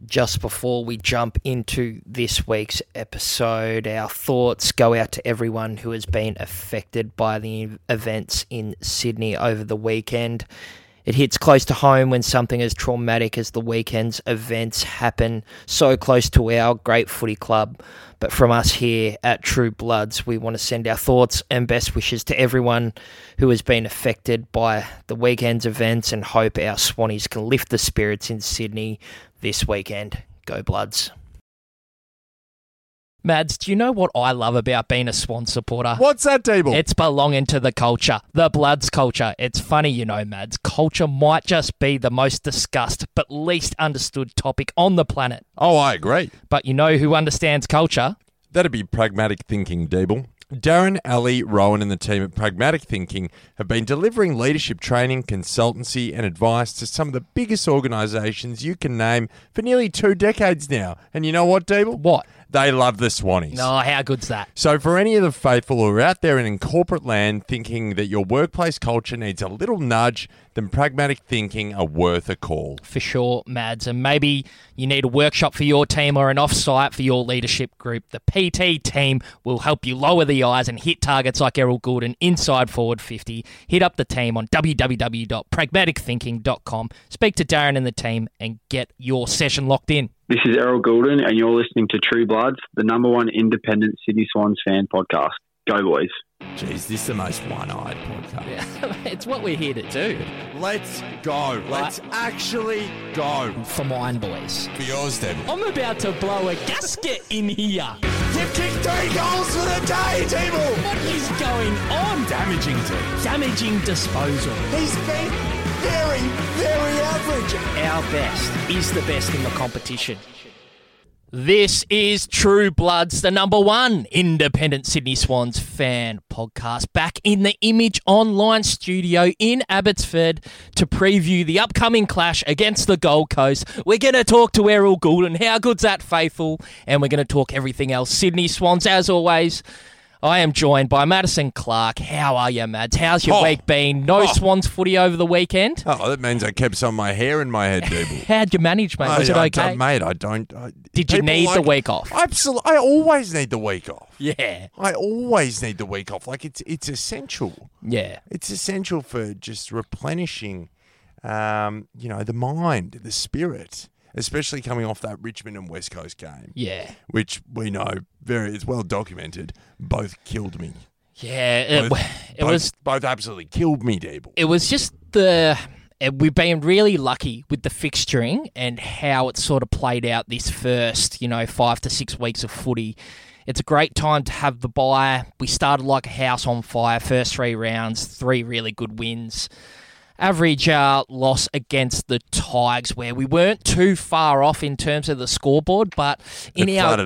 Just before we jump into this week's episode, our thoughts go out to everyone who has been affected by the events in Sydney over the weekend. It hits close to home when something as traumatic as the weekend's events happen so close to our great footy club. But from us here at True Bloods, we want to send our thoughts and best wishes to everyone who has been affected by the weekend's events and hope our Swannies can lift the spirits in Sydney this weekend. Go Bloods. Mads, do you know what I love about being a Swan supporter? What's that, Table? It's belonging to the culture, the Bloods culture. It's funny, you know, Mads. Culture might just be the most discussed but least understood topic on the planet. Oh, I agree. But you know who understands culture? That'd be pragmatic thinking, Deeble. Darren, Ali, Rowan and the team at Pragmatic Thinking have been delivering leadership training, consultancy and advice to some of the biggest organisations you can name for nearly 2 decades now. And you know what, Deeble? What? They love the Swannies. No, how good's that? So for any of the faithful who are out there and in corporate land thinking that your workplace culture needs a little nudge, then Pragmatic Thinking are worth a call. For sure, Mads. And maybe you need a workshop for your team or an off-site for your leadership group. The PT team will help you lower the eyes and hit targets like Errol Goulden inside forward 50. Hit up the team on www.pragmatichthinking.com. Speak to Darren and the team and get your session locked in. This is Errol Goulden, and you're listening to True Bloods, the #1 independent Sydney Swans fan podcast. Go, boys. Jeez, this is the most one-eyed podcast. Yeah, it's what we're here to do. Let's go. Let's actually go. For mine, boys. For yours, Deeble. I'm about to blow a gasket in here. You've kicked 3 goals for the day, Deeble. What is going on? Damaging team. Damaging disposal. He's been very, very average. Our best is the best in the competition. This is True Bloods, the #1 independent Sydney Swans fan podcast, back in the Image Online studio in Abbotsford to preview the upcoming clash against the Gold Coast. We're going to talk to Errol Goulden. How good's that, faithful? And we're going to talk everything else Sydney Swans, as always. I am joined by Madison Clark. How are you, Mads? How's your week been? No Swans footy over the weekend? Oh, that means I kept some of my hair in my head, Deeble. How'd you manage, mate? Was it okay? Mate, I don't... Did you need the week off? Absolutely. I always need the week off. Yeah. I always need the week off. Like, it's essential. Yeah. It's essential for just replenishing, the mind, the spirit, especially coming off that Richmond and West Coast game. Yeah. Which we know it's well documented, both killed me. Yeah, both absolutely killed me, Deeble. It was just we've been really lucky with the fixturing and how it sort of played out this first, 5 to 6 weeks of footy. It's a great time to have the bye. We started like a house on fire, first 3 rounds, 3 really good wins. Average loss against the Tigers, where we weren't too far off in terms of the scoreboard, but in our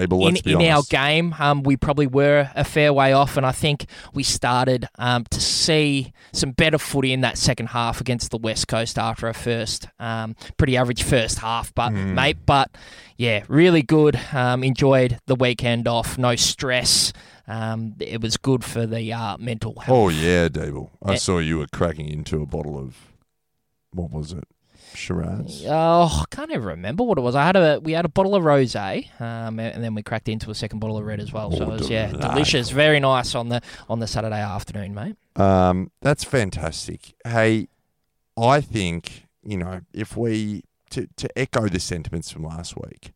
game, we probably were a fair way off, and I think we started to see some better footy in that second half against the West Coast after a first, pretty average first half, but yeah, really good. Enjoyed the weekend off, no stress. It was good for the mental health. Oh, yeah, Deeble. I saw you were cracking into a bottle of, what was it, Shiraz? Oh, I can't even remember what it was. We had a bottle of rosé, and then we cracked into a second bottle of red as well. So it was, delicious. Very nice on the Saturday afternoon, mate. That's fantastic. Hey, I think, if we, to echo the sentiments from last week,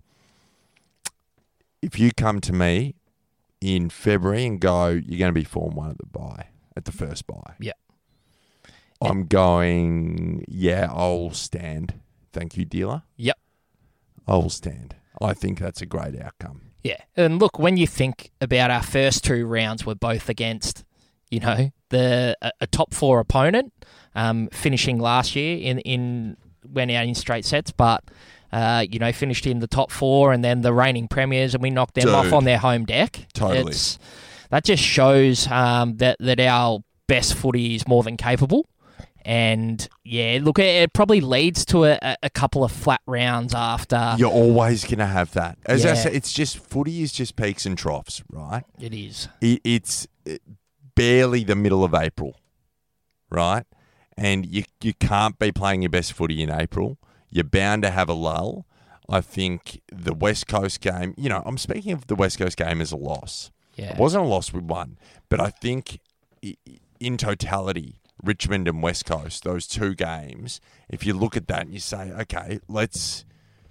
if you come to me in February and go, you're going to be Form 1 at the first bye. Yeah. I'm going, I'll stand. Thank you, dealer. Yep. I'll stand. I think that's a great outcome. Yeah. And look, when you think about our first 2 rounds, we're both against, a top 4 opponent, finishing last year went out in straight sets, but finished in the top 4 and then the reigning premiers, and we knocked them off on their home deck. Totally. That just shows that our best footy is more than capable. And, look, it probably leads to a couple of flat rounds after. You're always going to have that. As I said, footy is just peaks and troughs, right? It is. It's barely the middle of April, right? And you can't be playing your best footy in April. You're bound to have a lull. I think the West Coast game, I'm speaking of the West Coast game as a loss. Yeah. It wasn't a loss, we won. But I think in totality, Richmond and West Coast, those two games, if you look at that and you say, okay, let's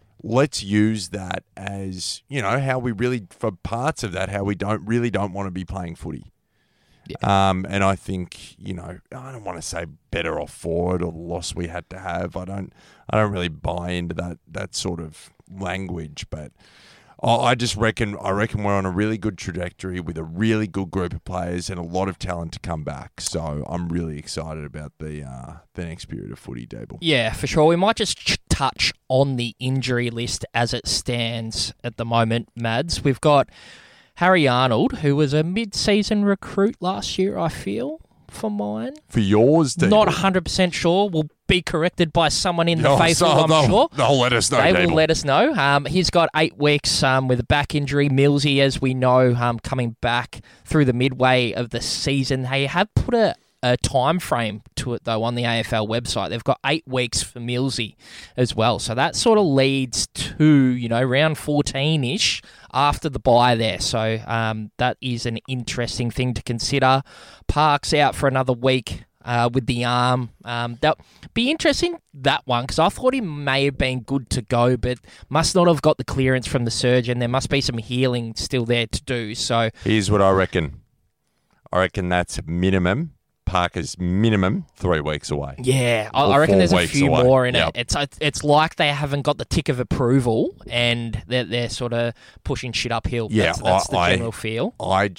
use that as, how we really, for parts of that, how we don't want to be playing footy. Yeah. And I think, I don't want to say better off for it or the loss we had to have. I don't really buy into that sort of language, but I reckon we're on a really good trajectory with a really good group of players and a lot of talent to come back. So I'm really excited about the next period of footy, Dable. Yeah, for sure. We might just touch on the injury list as it stands at the moment, Mads. We've got Harry Arnold, who was a mid-season recruit last year, I feel, for mine. For yours, Dable? Not 100% sure. We'll be corrected by someone in the faithful, I'm sure. They'll let us know, They Dable. will let us know. He's got 8 weeks with a back injury. Millsy, as we know, coming back through the midway of the season. They have put a time frame to it, though, on the AFL website. They've got 8 weeks for Millsy as well. So that sort of leads to, round 14-ish after the bye there. So that is an interesting thing to consider. Park's out for another week with the arm. That'll be interesting, that one, because I thought he may have been good to go, but must not have got the clearance from the surgeon. There must be some healing still there to do. So here's what I reckon. I reckon that's minimum. Parker's minimum 3 weeks away. Yeah, I reckon there's a few away. more in Yep. it. It's like they haven't got the tick of approval and they're sort of pushing shit uphill. Yeah, that's the general feel. I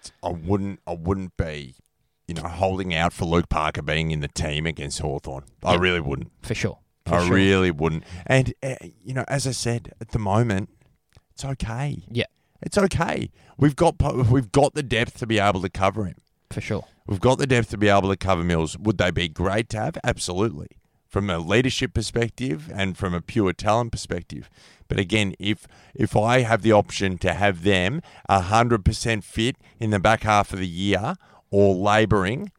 wouldn't be, holding out for Luke Parker being in the team against Hawthorn. I really wouldn't. For sure. Really wouldn't. And as I said, at the moment, it's okay. Yeah, it's okay. We've got the depth to be able to cover him. For sure. We've got the depth to be able to cover Mills. Would they be great to have? Absolutely. From a leadership perspective and from a pure talent perspective. But again, if I have the option to have them 100% fit in the back half of the year or labouring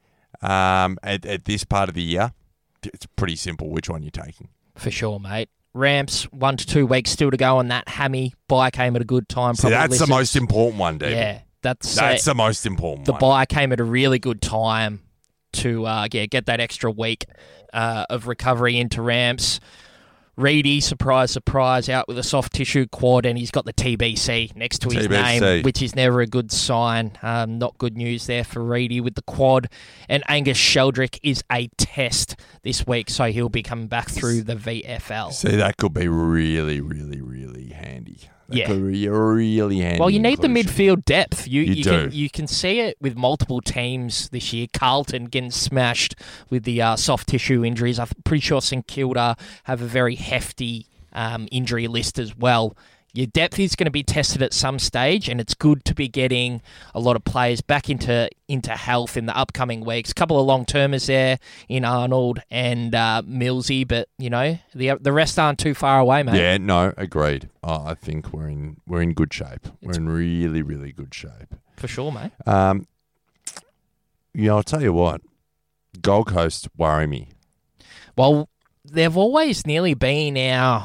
at this part of the year, it's pretty simple which one you're taking. For sure, mate. Ramps, 1 to 2 weeks still to go on that hammy. Bye came at a good time. So that's the most important one, David. Yeah. That's the most important one. The bye came at a really good time to get that extra week of recovery into Ramps. Reedy, surprise, surprise, out with a soft tissue quad, and he's got the TBC next to his name, which is never a good sign. Not good news there for Reedy with the quad. And Angus Sheldrick is a test this week, so he'll be coming back through the VFL. See, that could be really, really, really handy. Yeah, really handy. Well, you need the midfield depth. You do. You can see it with multiple teams this year. Carlton getting smashed with the soft tissue injuries. I'm pretty sure St Kilda have a very hefty injury list as well. Your depth is going to be tested at some stage, and it's good to be getting a lot of players back into health in the upcoming weeks. A couple of long-termers there in Arnold and Millsy, but the rest aren't too far away, mate. Yeah, no, agreed. I think we're in good shape. We're in really, really good shape. For sure, mate. I'll tell you what, Gold Coast worry me. Well, they've always nearly been our,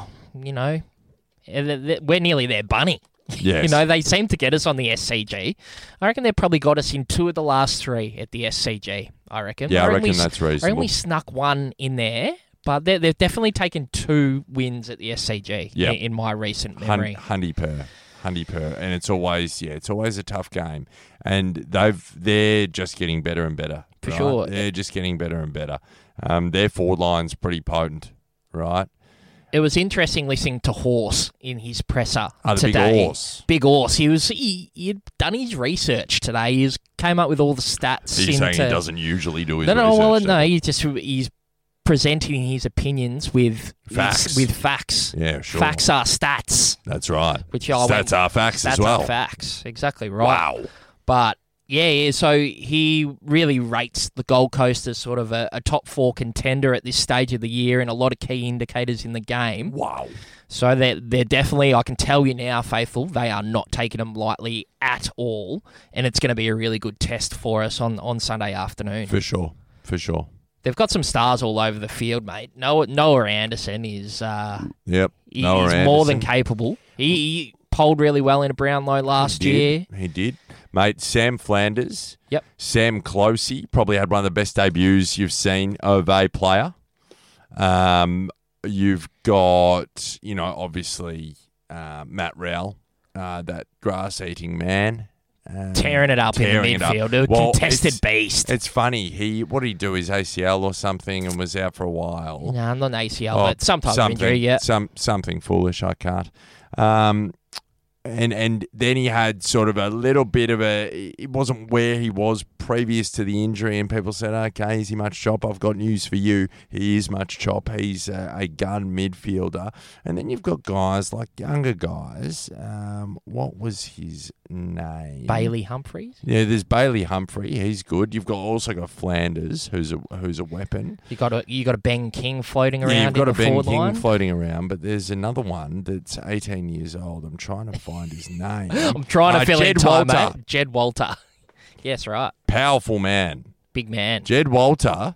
we're nearly their bunny. Yes. They seem to get us on the SCG. I reckon they've probably got us in 2 of the last 3 at the SCG, I reckon. Yeah, I reckon that's reasonable. I reckon we snuck 1 in there, but they've definitely taken 2 wins at the SCG in my recent memory. Hundy per. And it's always a tough game. And they're just getting better and better. For right? sure. They're just getting better and better. Their forward line's pretty potent, right? It was interesting listening to Horse in his presser today. Big Horse. He'd done his research today. He came up with all the stats. He's saying he doesn't usually do his research. No. He's presenting his opinions with facts. Yeah, sure. Facts are stats. That's right. Stats are facts as well. Stats are facts. Exactly right. Wow. But yeah, so he really rates the Gold Coast as sort of a top 4 contender at this stage of the year and a lot of key indicators in the game. Wow. So they're definitely, I can tell you now, Faithful, they are not taking them lightly at all, and it's going to be a really good test for us on Sunday afternoon. For sure. They've got some stars all over the field, mate. Noah Anderson is Yep. he Noah is Anderson. more than capable. He polled really well in a Brownlow last year. He did. Mate, Sam Flanders. Yep. Sam Closey probably had one of the best debuts you've seen of a player. You've got, obviously Matt Rowell, that grass-eating man. Tearing it up in the midfield. A contested beast. It's funny. What did he do? His ACL or something and was out for a while. No, not an ACL, but some type of injury, yeah. Something foolish, I can't. And then he had sort of a little bit of it wasn't where he was previous to the injury, and people said, okay, is he much chop? I've got news for you. He is much chop. He's a gun midfielder. And then you've got guys like younger guys. What was his name? Bailey Humphries? Yeah, there's Bailey Humphrey. He's good. You've also got Flanders, who's a weapon. You got a Ben King floating around. Yeah, you've got in a the Ben forward King line. floating around, but there's another one that's 18 years old. I'm trying to find his name. I'm trying to fill in Jed time, Walter. mate. Jed Walter. Yes, right. Powerful man. Big man. Jed Walter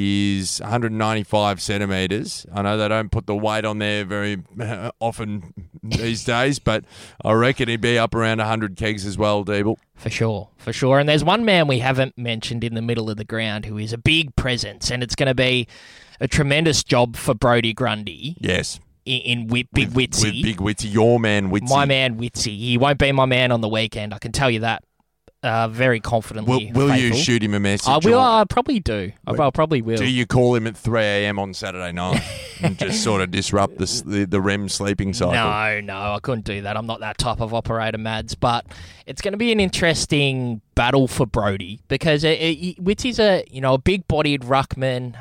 is 195 centimetres. I know they don't put the weight on there very often these days, but I reckon he'd be up around 100 kegs as well, Deeble. For sure. And there's one man we haven't mentioned in the middle of the ground who is a big presence, and it's going to be a tremendous job for Brodie Grundy. Yes. In Big Witsy. With Big Witsy, your man Witsy. My man Witsy. He won't be my man on the weekend, I can tell you that. Very confidently. Will you faithful. shoot him a message? I will. I probably do. I probably will. Do you call him at 3 a.m. on Saturday night and just sort of disrupt the REM sleeping cycle? No, I couldn't do that. I'm not that type of operator, Mads. But it's going to be an interesting battle for Brodie because Witsy's a big-bodied ruckman,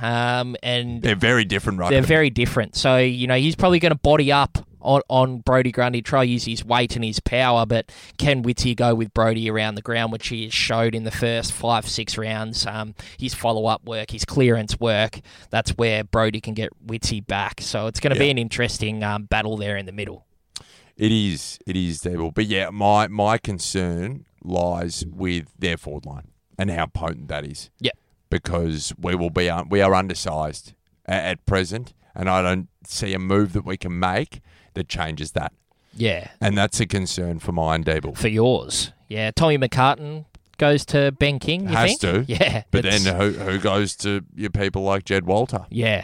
and they're very different ruckmen. They're very different. So he's probably going to body up on Brodie Grundy, try use his weight and his power, but can Witsy go with Brodie around the ground, which he showed in the first 5-6 rounds? His follow-up work, his clearance work, that's where Brodie can get Witsy back. So it's going to be an interesting battle there in the middle. It is, Devil. But yeah, my concern lies with their forward line and how potent that is. Yeah. Because we are undersized at present, and I don't see a move that we can make that changes that. Yeah. And that's a concern for mine, Deeble. For yours. Yeah. Tommy McCartan goes to Ben King, you think? Has to. Yeah. But then who goes to your people like Jed Walter? Yeah.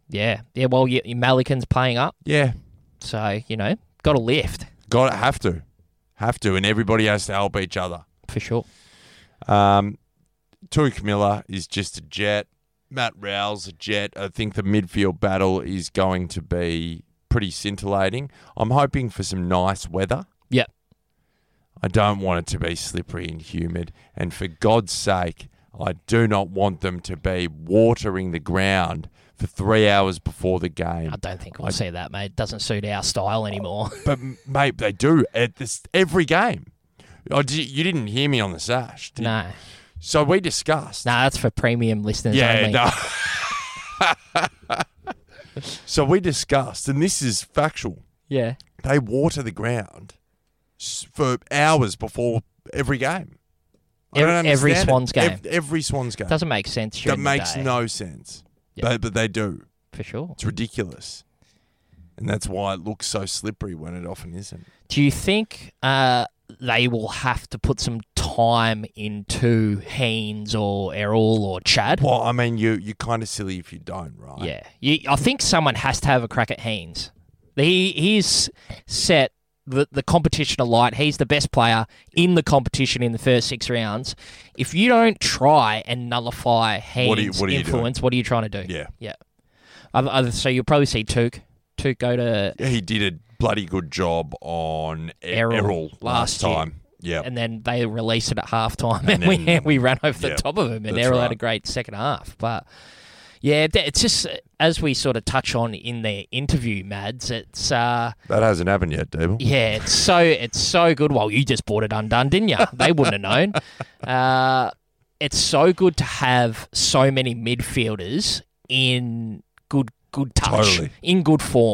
Well, your Malikan's paying up. Yeah. So, got to lift. Have to. And everybody has to help each other. For sure. Tuik Miller is just a jet. Matt Rowell's a jet. I think the midfield battle is going to be pretty scintillating. I'm hoping for some nice weather. Yep. I don't want it to be slippery and humid. And for God's sake, I do not want them to be watering the ground for 3 hours before the game. I don't think we'll see that, mate. It doesn't suit our style anymore. But, mate, they do at every game. You didn't hear me on the sash, did you? No. So we discussed. No, that's for premium listeners only. No. So we discussed, and this is factual. Yeah. They water the ground for hours before every game. Every Swans game. Every Swans game. Doesn't make sense. That makes no sense. Yep. But they do. For sure. It's ridiculous. And that's why it looks so slippery when it often isn't. Do you think they will have to put some time into Haynes or Errol or Chad? Well, I mean, you're kind of silly if you don't, right? Yeah. I think someone has to have a crack at Haynes. He's set the competition alight. He's the best player in the competition in the first 6 rounds. If you don't try and nullify Haynes' influence, what are you trying to do? Yeah. So you'll probably see Tuke go to... He did a bloody good job on Errol last time. Yeah. And then they released it at halftime, and we ran over the top of him, and Errol had a great second half. But yeah, it's just, as we sort of touch on in the interview, Mads, it's... that hasn't happened yet, Dable. Yeah, it's so good. Well, you just bought it undone, didn't you? They wouldn't have known. It's so good to have so many midfielders in good touch, in good form.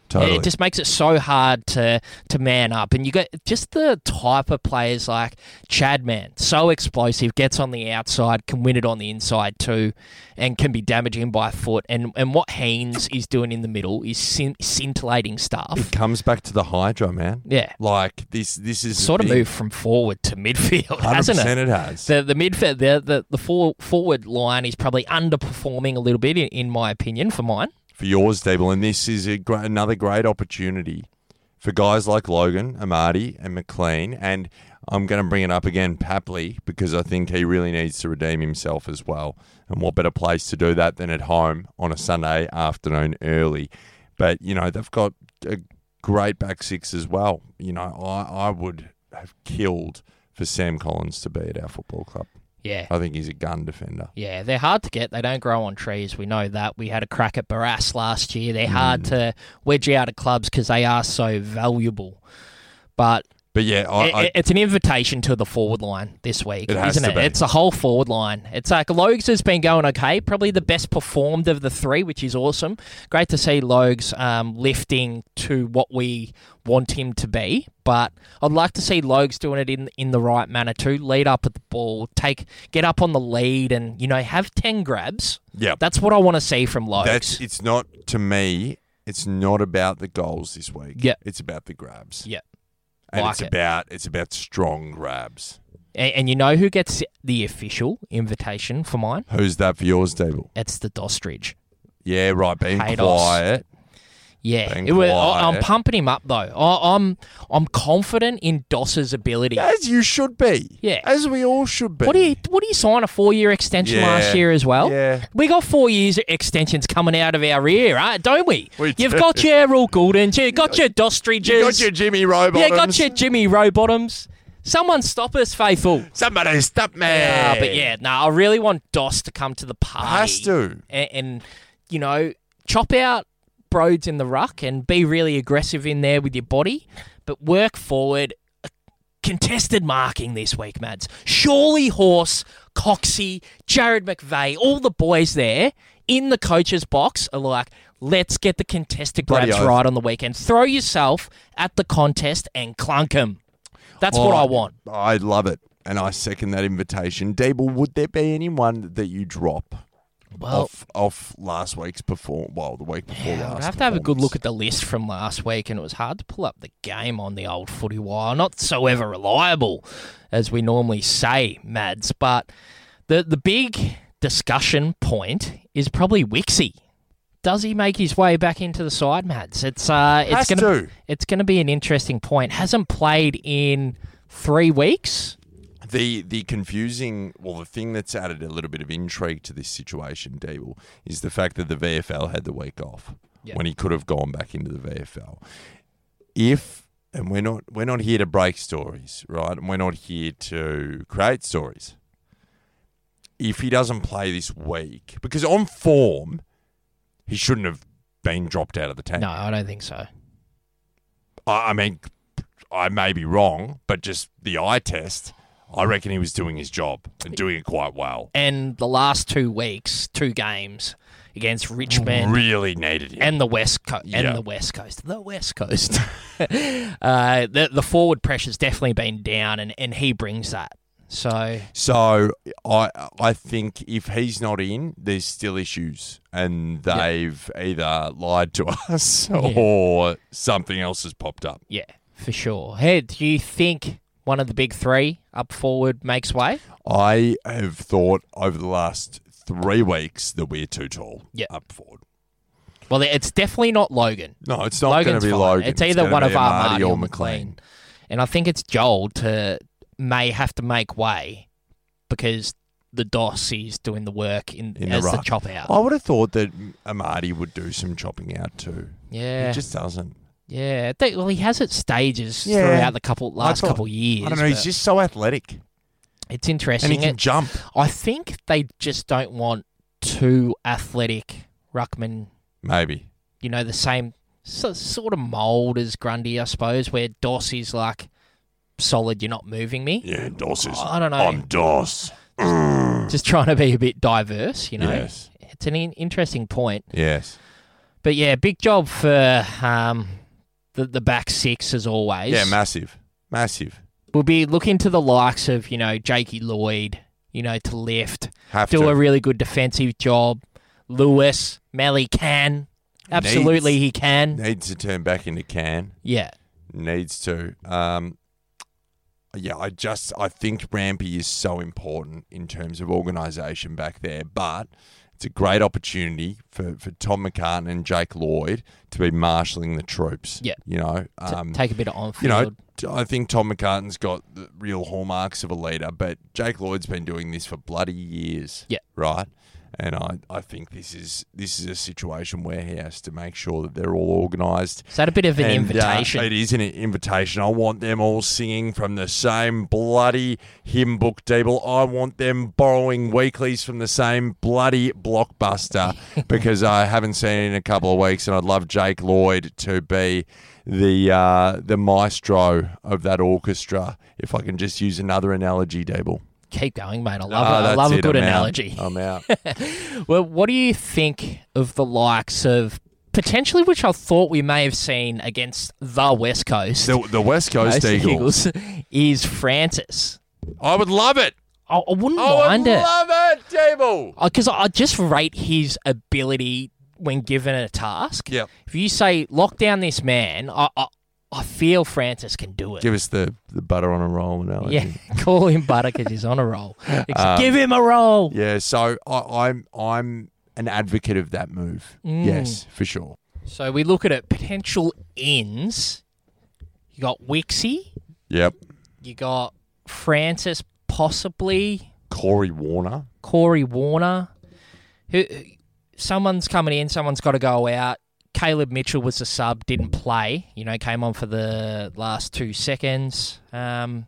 Totally. It just makes it so hard to man up. And you got just the type of players like Chad Man, so explosive, gets on the outside, can win it on the inside too, and can be damaging by foot. And what Haynes is doing in the middle is scintillating stuff. It comes back to the Hydra, man. Yeah. Like, this is Sort of moved from forward to midfield, 100% hasn't it? it has. The midfield, the forward line is probably underperforming a little bit, in my opinion, for mine. For yours, Dable, and this is another great opportunity for guys like Logan, Amati, and McLean, and I'm going to bring it up again, Papley, because I think he really needs to redeem himself as well. And what better place to do that than at home on a Sunday afternoon early? But, you know, they've got a great back six as well. You know, I would have killed for Sam Collins to be at our football club. Yeah. I think he's a gun defender. Yeah, they're hard to get. They don't grow on trees. We know that. We had a crack at Barras last year. They're hard to wedge out of clubs because they are so valuable. But yeah, it's an invitation to the forward line this week, isn't it? Be. It's a whole forward line. It's like Logs has been going okay, probably the best performed of the three, which is awesome. Great to see Logs lifting to what we want him to be. But I'd like to see Logs doing it in the right manner too. Lead up at the ball, get up on the lead, and have 10 grabs. Yeah, that's what I want to see from Logs. It's not, to me. It's not about the goals this week. Yeah, it's about the grabs. Yeah. And like it's about strong grabs. And you know who gets the official invitation for mine? Who's that for yours, Dable? It's the Dostridge. Yeah, right. Being Haydos. quiet. Yeah, I'm pumping him up though. I'm confident in Doss's ability, as you should be. Yeah, as we all should be. What do you sign a 4-year extension last year as well? Yeah, we got 4 years extensions coming out of our ear, right? Don't we? You've do. got your Errol Gouldens, you got your Dostridges, you got your Jimmy Rowbottoms. Yeah, got your Jimmy Rowbottoms. Someone stop us, faithful. Somebody stop me. I really want Doss to come to the party. Has to. And chop out Broads in the ruck and be really aggressive in there with your body, but work forward. Contested marking this week, Mads. Surely Horse, Coxie, Jared McVeigh, all the boys there in the coach's box are like, let's get the contested grabs right on the weekend. Throw yourself at the contest and clunk them. That's what I want. I love it, and I second that invitation. Dable, would there be anyone that you drop off last week's the week before last? I'd have to have a good look at the list from last week, and it was hard to pull up the game on the old footy wire. Not so ever reliable, as we normally say, Mads. But the big discussion point is probably Wixie. Does he make his way back into the side, Mads? It's gonna be an interesting point. Hasn't played in 3 weeks. The thing that's added a little bit of intrigue to this situation, Dable, is the fact that the VFL had the week off when he could have gone back into the VFL. And we're not here to break stories, right? And we're not here to create stories. If he doesn't play this week, because on form, he shouldn't have been dropped out of the team. No, I don't think so. I mean, I may be wrong, but just the eye test, I reckon he was doing his job and doing it quite well. And the last 2 weeks, 2 games against Richmond, really needed him. And the West Coast. The West Coast. The forward pressure's definitely been down, and he brings that. So I think if he's not in, there's still issues, and they've either lied to us or something else has popped up. Yeah, for sure. Hey, do you think one of the big 3 up forward makes way? I have thought over the last 3 weeks that we're too tall up forward. Well, it's definitely not Logan. No, it's not going to be Logan. It's either one of our Marty or McLean. And I think it's Joel may have to make way because the Doss is doing the work as the chop out. I would have thought that Amati would do some chopping out too. Yeah. He just doesn't. Yeah. Well, he has at stages throughout the last couple years. I don't know. He's just so athletic. It's interesting. And he can jump. I think they just don't want 2 athletic ruckmen. Maybe. The same sort of mould as Grundy, I suppose, where Doss is like solid, you're not moving me. Yeah, Doss is. I don't know. I'm Doss. Just trying to be a bit diverse, Yes. It's an interesting point. Yes. But yeah, big job for the back six as always. Yeah, massive. We'll be looking to the likes of, Jakey Lloyd, to lift, Have do to. a really good defensive job. Lewis, Melly can. Absolutely he can. Needs to turn back into can. Yeah. Needs to. I think Rampy is so important in terms of organisation back there, but it's a great opportunity for Tom McCartan and Jake Lloyd to be marshalling the troops. Yeah. Take a bit of on-field. I think Tom McCartan's got the real hallmarks of a leader, but Jake Lloyd's been doing this for bloody years. Yeah. Right? And I think this is a situation where he has to make sure that they're all organised. Is that a bit of an invitation? It is an invitation. I want them all singing from the same bloody hymn book, Deeble. I want them borrowing weeklies from the same bloody blockbuster because I haven't seen it in a couple of weeks, and I'd love Jake Lloyd to be the maestro of that orchestra, if I can just use another analogy, Deeble. Keep going, mate. I love a good analogy. I'm out. Well, what do you think of the likes of potentially, which I thought we may have seen against the West Coast? The West Coast Eagles is Francis. I would love it. I wouldn't mind it. I would love it, Deeble. Because I just rate his ability when given a task. Yep. If you say, lock down this man, I feel Francis can do it. Give us the butter on a roll analogy. Yeah, call him butter because he's on a roll. Give him a roll. Yeah, so I'm an advocate of that move. Yes, for sure. So we look at it. Potential ins. You got Wixie. Yep. You got Francis, possibly. Corey Warner. Someone's coming in. Someone's got to go out. Caleb Mitchell was the sub, didn't play. Came on for the last 2 seconds. That's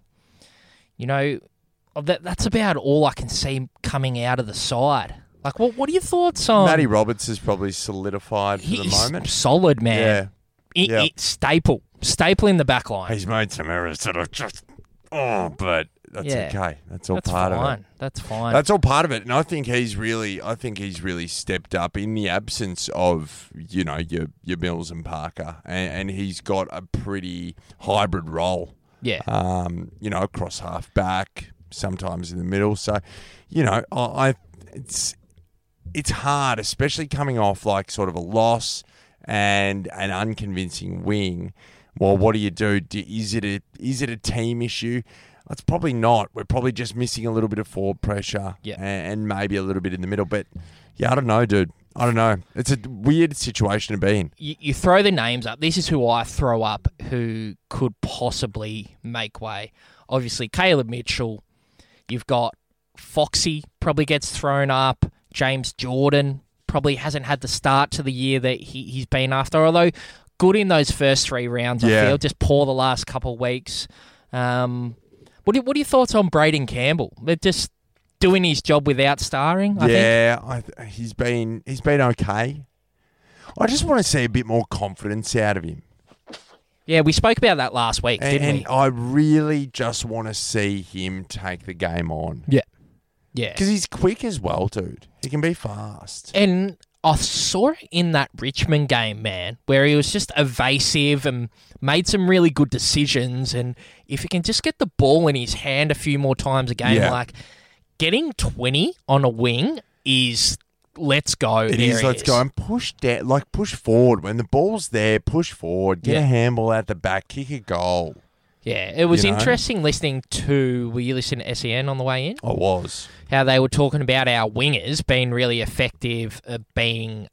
about all I can see coming out of the side. Like, what are your thoughts on... Matty Roberts is probably solidified for the moment. Solid, man. Yeah. Staple in the back line. He's made some errors that are just... but that's okay. That's all part of it. That's fine. That's all part of it. And I think he's really stepped up in the absence of, your Mills and Parker. And he's got a pretty hybrid role. Yeah. Across half back, sometimes in the middle. So, it's hard, especially coming off like sort of a loss and an unconvincing wing. Well, what do you do? Is it a team issue? It's probably not. We're probably just missing a little bit of forward pressure and maybe a little bit in the middle. But, I don't know, dude. I don't know. It's a weird situation to be in. You throw the names up. This is who I throw up who could possibly make way. Obviously, Caleb Mitchell. You've got Foxy probably gets thrown up. James Jordan probably hasn't had the start to the year that he's been after, although good in those first 3 rounds, I feel. Just poor the last couple of weeks. What are your thoughts on Braden Campbell? They're just doing his job without starring, I think. He's been okay. I just want to see a bit more confidence out of him. Yeah, we spoke about that last week, didn't we? And I really just want to see him take the game on. Yeah. Yeah. Because he's quick as well, dude. He can be fast. And I saw it in that Richmond game, man, where he was just evasive and made some really good decisions. And if he can just get the ball in his hand a few more times a game, like getting 20 on a wing is let's go. It is let's go. And push forward. When the ball's there, push forward. Get a handball out the back. Kick a goal. Yeah, it was interesting listening to... Were you listening to SEN on the way in? I was. How they were talking about our wingers being really effective at being,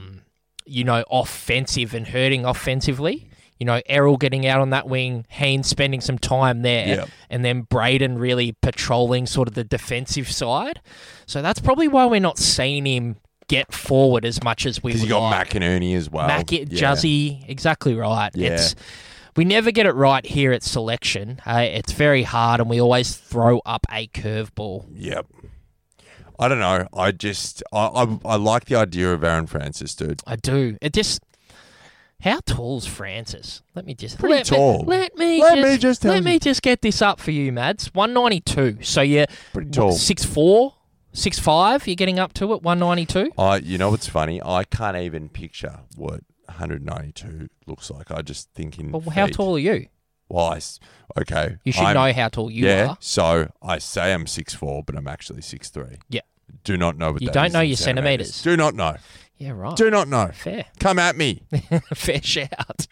offensive and hurting offensively. Errol getting out on that wing, Haynes spending some time there, and then Braden really patrolling sort of the defensive side. So that's probably why we're not seeing him get forward as much as we would like. Because you got McInerney as well. Juzzy, exactly right. Yeah. We never get it right here at selection. It's very hard, and we always throw up a curveball. Yep. I don't know. I like the idea of Aaron Francis, dude. I do. How tall's Francis? Let me just pretty tall. Let me just get this up for you, Mads. 192. So you're pretty tall. 6'4", 6'5", you're getting up to it, 192. You know what's funny? I can't even picture what 192 looks like. I just think in Well, how feet. tall are you? Well, okay. You should know how tall you are. So I say I'm 6'4", but I'm actually 6'3". Yeah. Do not know what You that don't is know in your centimetres. Do not know. Yeah, right. Do not know. Fair. Come at me. Fair shout.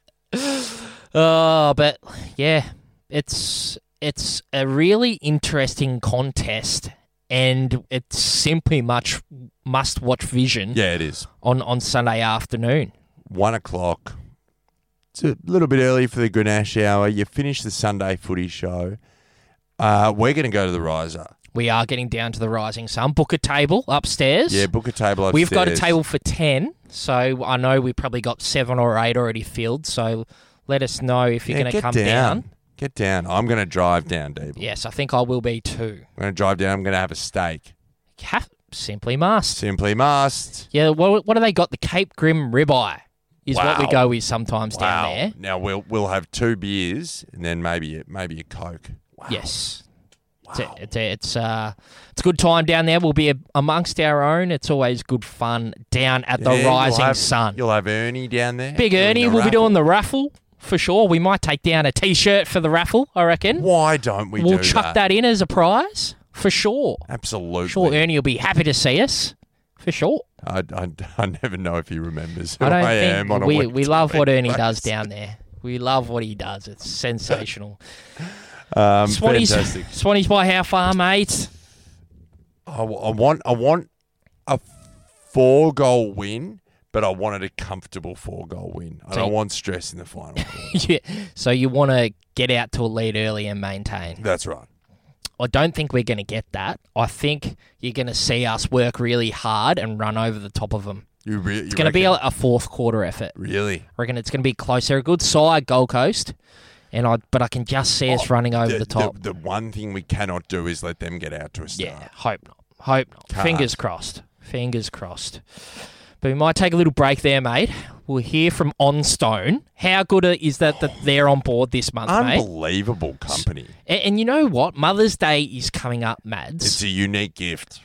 Oh, but yeah, it's a really interesting contest, and it's simply much must-watch vision Yeah, it is. on Sunday afternoon. 1 o'clock. It's a little bit early for the Grenache hour. You finish the Sunday footy show. We're going to go to the Riser. We are getting down to the Rising Sun. Book a table upstairs. Yeah, book a table upstairs. We've got a table for 10, so I know we probably got 7 or 8 already filled, so let us know if you're going to come down. Get down. I'm going to drive down, Dave. Yes, I think I will be too. I'm going to drive down. I'm going to have a steak. Simply must. Simply must. Yeah, what do they got? The Cape Grim ribeye is what we Wow. go with sometimes down there. Now we'll have 2 beers and then maybe a Coke. Wow. Yes. Wow. It's a good time down there. We'll be amongst our own. It's always good fun down at the Rising Sun. You'll have Ernie down there. Big Ernie will be doing the raffle for sure. We might take down a T-shirt for the raffle, I recken. Why don't we We'll do chuck that in as a prize for sure. Absolutely. Sure, Ernie will be happy to see us for sure. I never know if he remembers who I don't I am on a think we love what Ernie basis. does down there. We love what he does. It's sensational. Fantastic. Swannies by how far, mate? I want a 4-goal win, but I wanted a comfortable 4-goal win. I don't want stress in the final quarter. Yeah. So you want to get out to a lead early and maintain. That's right. I don't think we're going to get that. I think you're going to see us work really hard and run over the top of them. It's going to be a fourth quarter effort. Really? I reckon it's going to be close. They're a good side, Gold Coast, but I can just see us running over the top. The one thing we cannot do is let them get out to a start. Yeah, hope not. Hope not. Can't. Fingers crossed. Fingers crossed. But we might take a little break there, mate. We'll hear from On Stone. How good is that they're on board this month, mate? Unbelievable company. And you know what? Mother's Day is coming up, Mads. It's a unique gift.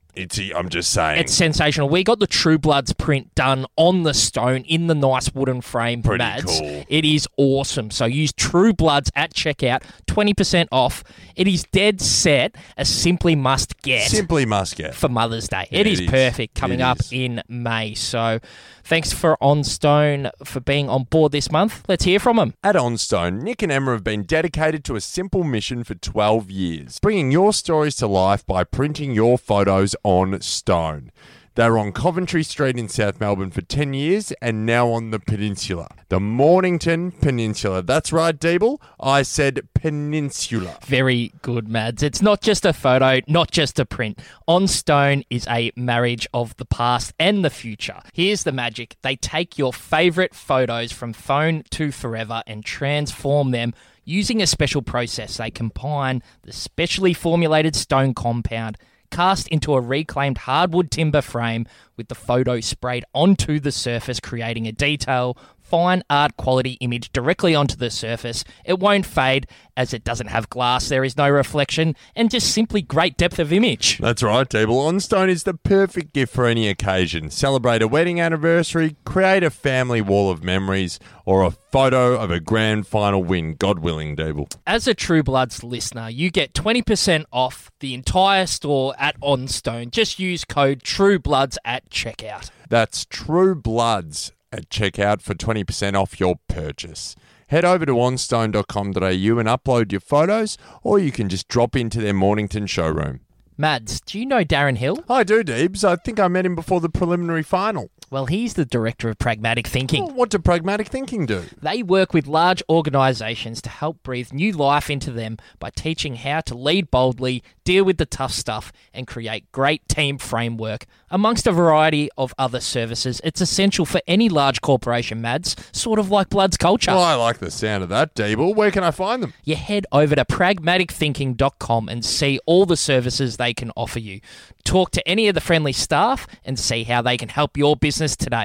I'm just saying. It's sensational. We got the True Bloods print done on the stone in the nice wooden frame, Pretty Mads. cool. It is awesome. So use True Bloods at checkout, 20% off. It is dead set a simply must get. Simply must get. For Mother's Day. Yeah, it is it is. perfect coming It up is. in May. So thanks for On Stone for being on board this month. Let's hear from them. At OnStone, Nick and Emma have been dedicated to a simple mission for 12 years, bringing your stories to life by printing your photos on stone. They were on Coventry Street in South Melbourne for 10 years and now on the Peninsula. The Mornington Peninsula. That's right, Deeble. I said Peninsula. Very good, Mads. It's not just a photo, not just a print. On Stone is a marriage of the past and the future. Here's the magic. They take your favourite photos from phone to forever and transform them using a special process. They combine the specially formulated stone compound cast into a reclaimed hardwood timber frame with the photo sprayed onto the surface, creating a detail, fine art quality image directly onto the surface. It won't fade as it doesn't have glass, there is no reflection, and just simply great depth of image. That's right, Deeble. OnStone is the perfect gift for any occasion. Celebrate a wedding anniversary, create a family wall of memories, or a photo of a grand final win, God willing, Deeble. As a True Bloods listener, you get 20% off the entire store at OnStone. Just use code TrueBloods at checkout. That's True Bloods at checkout for 20% off your purchase. Head over to onstone.com.au and upload your photos, or you can just drop into their Mornington showroom. Mads, do you know Darren Hill? I do, Deebs. I think I met him before the preliminary final. Well, he's the director of Pragmatic Thinking. Well, what do pragmatic thinking do? They work with large organisations to help breathe new life into them by teaching how to lead boldly, deal with the tough stuff, and create great team framework. Amongst a variety of other services, it's essential for any large corporation, Mads, sort of like Blood's culture. Well, I like the sound of that, Deeble. Where can I find them? You head over to pragmaticthinking.com and see all the services they can offer you. Talk to any of the friendly staff and see how they can help your business today.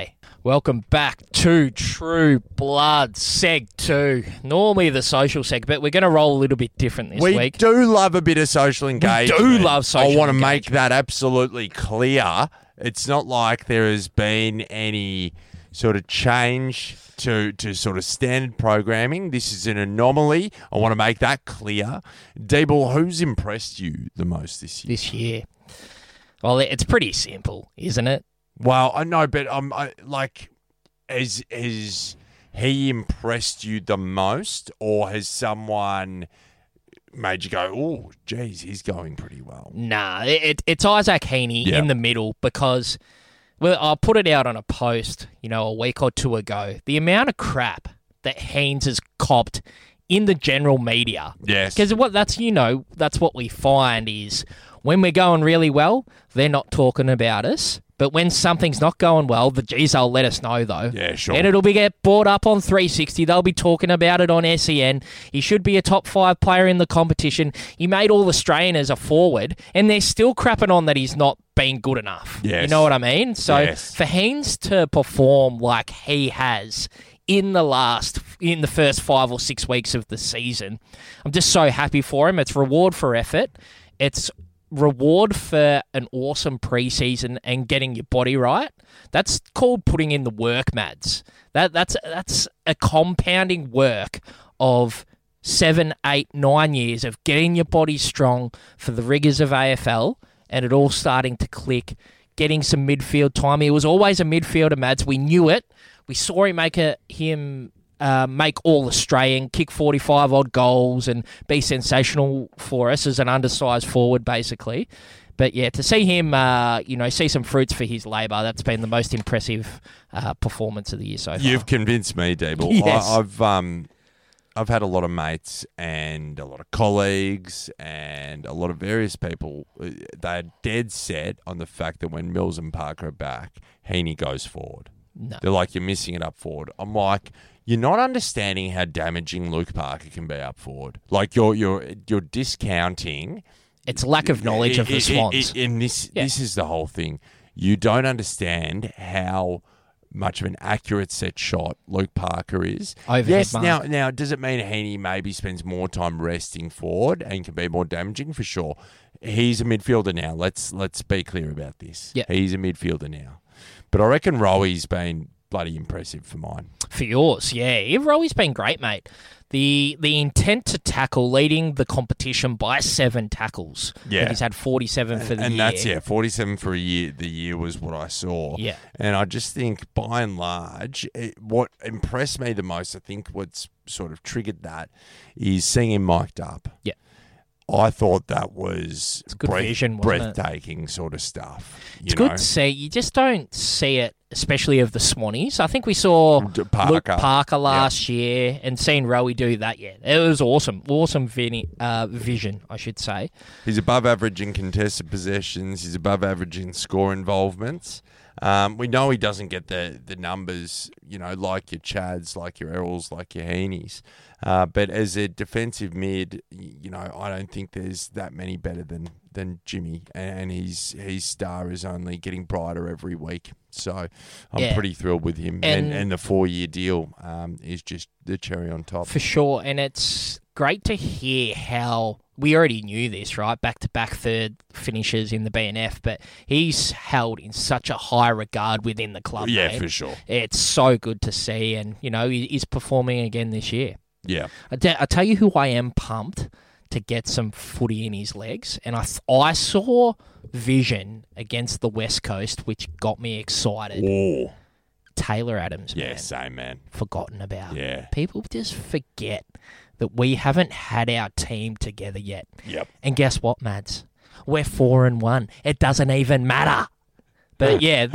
Welcome back to True Blood Seg 2. Normally the social seg, but we're going to roll a little bit different this week. We do love a bit of social engagement. We do love social I want to engagement. make that absolutely clear. It's not like there has been any sort of change to sort of standard programming. This is an anomaly. I want to make that clear. Deeble, who's impressed you the most this year? Well, it's pretty simple, isn't it? Well, I know, but has he impressed you the most, or has someone made you go, oh, geez, he's going pretty well? Nah, it's Isaac Heaney in the middle because, well, I put it out on a post, a week or two ago. The amount of crap that Haynes has copped in the general media. Yes. Because that's what we find is when we're going really well, they're not talking about us. But when something's not going well, the G's will let us know, though. Yeah, sure. And it'll get brought up on 360. They'll be talking about it on SEN. He should be a top 5 player in the competition. He made all Australian as a forward, and they're still crapping on that he's not been good enough. Yes. You know what I mean? So Yes. for Haynes to perform like he has in the first 5 or 6 weeks of the season, I'm just so happy for him. It's reward for effort. It's reward for an awesome preseason and getting your body right. That's called putting in the work, Mads. That's a compounding work of 7, 8, 9 years of getting your body strong for the rigours of AFL, and it all starting to click, getting some midfield time. He was always a midfielder, Mads. We knew it. We saw him make All-Australian, kick 45-odd goals and be sensational for us as an undersized forward, basically. But, yeah, to see him, see some fruits for his labour, that's been the most impressive performance of the year so far. You've convinced me, Deeble. Yes. I've had a lot of mates and a lot of colleagues and a lot of various people. They're dead set on the fact that when Mills and Parker are back, Heaney goes forward. No. They're like, you're missing it up forward. I'm like, you're not understanding how damaging Luke Parker can be up forward. Like you're discounting. It's lack of knowledge of the Swans. And this is the whole thing. You don't understand how much of an accurate set shot Luke Parker is. Overhead yes. mark. Now, does it mean Heaney maybe spends more time resting forward and can be more damaging? For sure. He's a midfielder now. Let's be clear about this. Yep. He's a midfielder now. But I reckon Rowy's been bloody impressive for mine. For yours, yeah. Rowy's been great, mate. The intent to tackle, leading the competition by 7 tackles. Yeah. I think he's had 47 for the year. And that's, 47 for a year. The year was what I saw. Yeah. And I just think, by and large, what impressed me the most, I think what's sort of triggered that, is seeing him mic'd up. Yeah. I thought that was good vision, wasn't it? breathtaking sort of stuff. It's good to see. You just don't see it, especially of the Swannies. I think we saw Luke Parker last year, and seeing Rowie do that, it was awesome. Awesome vision, I should say. He's above average in contested possessions. He's above average in score involvements. We know he doesn't get the numbers, like your Chads, like your Errols, like your Heanies. But as a defensive mid, I don't think there's that many better than Jimmy, and his star is only getting brighter every week. So I'm pretty thrilled with him, and the 4-year deal is just the cherry on top for sure. And it's great to hear how we already knew this, right? Back-to-back third finishes in the BNF, but he's held in such a high regard within the club. Yeah, man. for sure. It's so good to see, and he's performing again this year. Yeah. I tell you who I am pumped to get some footy in his legs, and I saw vision against the West Coast, which got me excited. Oh. Taylor Adams, man. Yeah, same, man. Forgotten about. Yeah. People just forget that we haven't had our team together yet. Yep. And guess what, Mads? We're 4-1. It doesn't even matter. But yeah,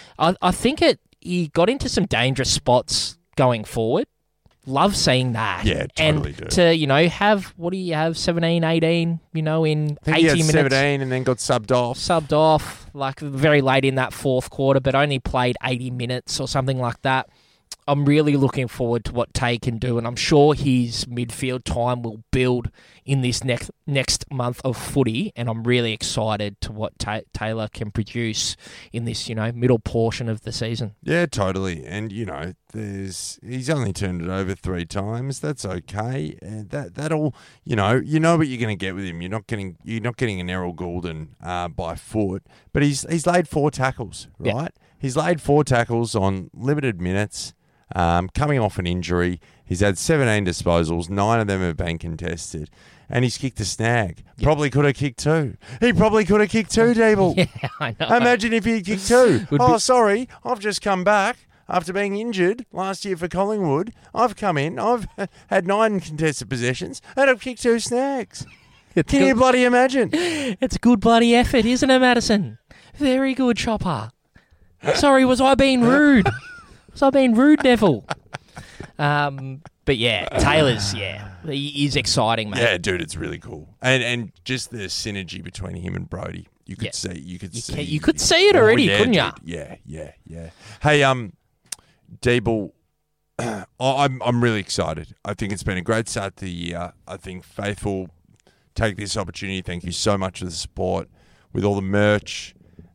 I think he got into some dangerous spots going forward. Love seeing that. Yeah, totally and do. To, have, what do you have, 17, 18, in 80 minutes. 17 and then got subbed off. Very late in that fourth quarter, but only played 80 minutes or something like that. I'm really looking forward to what Tay can do, and I'm sure his midfield time will build in this next month of footy, and I'm really excited to what Taylor can produce in this, middle portion of the season. Yeah, totally. And, he's only turned it over 3 times. That's okay. And that'll, you know what you're going to get with him. You're not getting an Errol Goulden by foot, but he's laid 4 tackles, right? Yeah. He's laid 4 tackles on limited minutes. Coming off an injury, he's had 17 disposals, 9 of them have been contested, and he's kicked a snag. Yep. Probably could have kicked 2. He probably could have kicked 2, Deeble. Yeah, I know. Imagine if he kicked 2. Sorry, I've just come back after being injured last year for Collingwood. I've come in, I've had 9 contested possessions, and I've kicked 2 snags. Can you bloody imagine? It's a good bloody effort, isn't it, Madison? Very good, Chopper. Sorry, was I being rude? So being rude, Neville. But yeah, Taylor's, he is exciting, mate. Yeah, dude, it's really cool, and just the synergy between him and Brody, you could see, you could see it already, couldn't you? Yeah. Hey, Deeble, I'm really excited. I think it's been a great start to the year. I think Faithful take this opportunity. Thank you so much for the support with all the merch.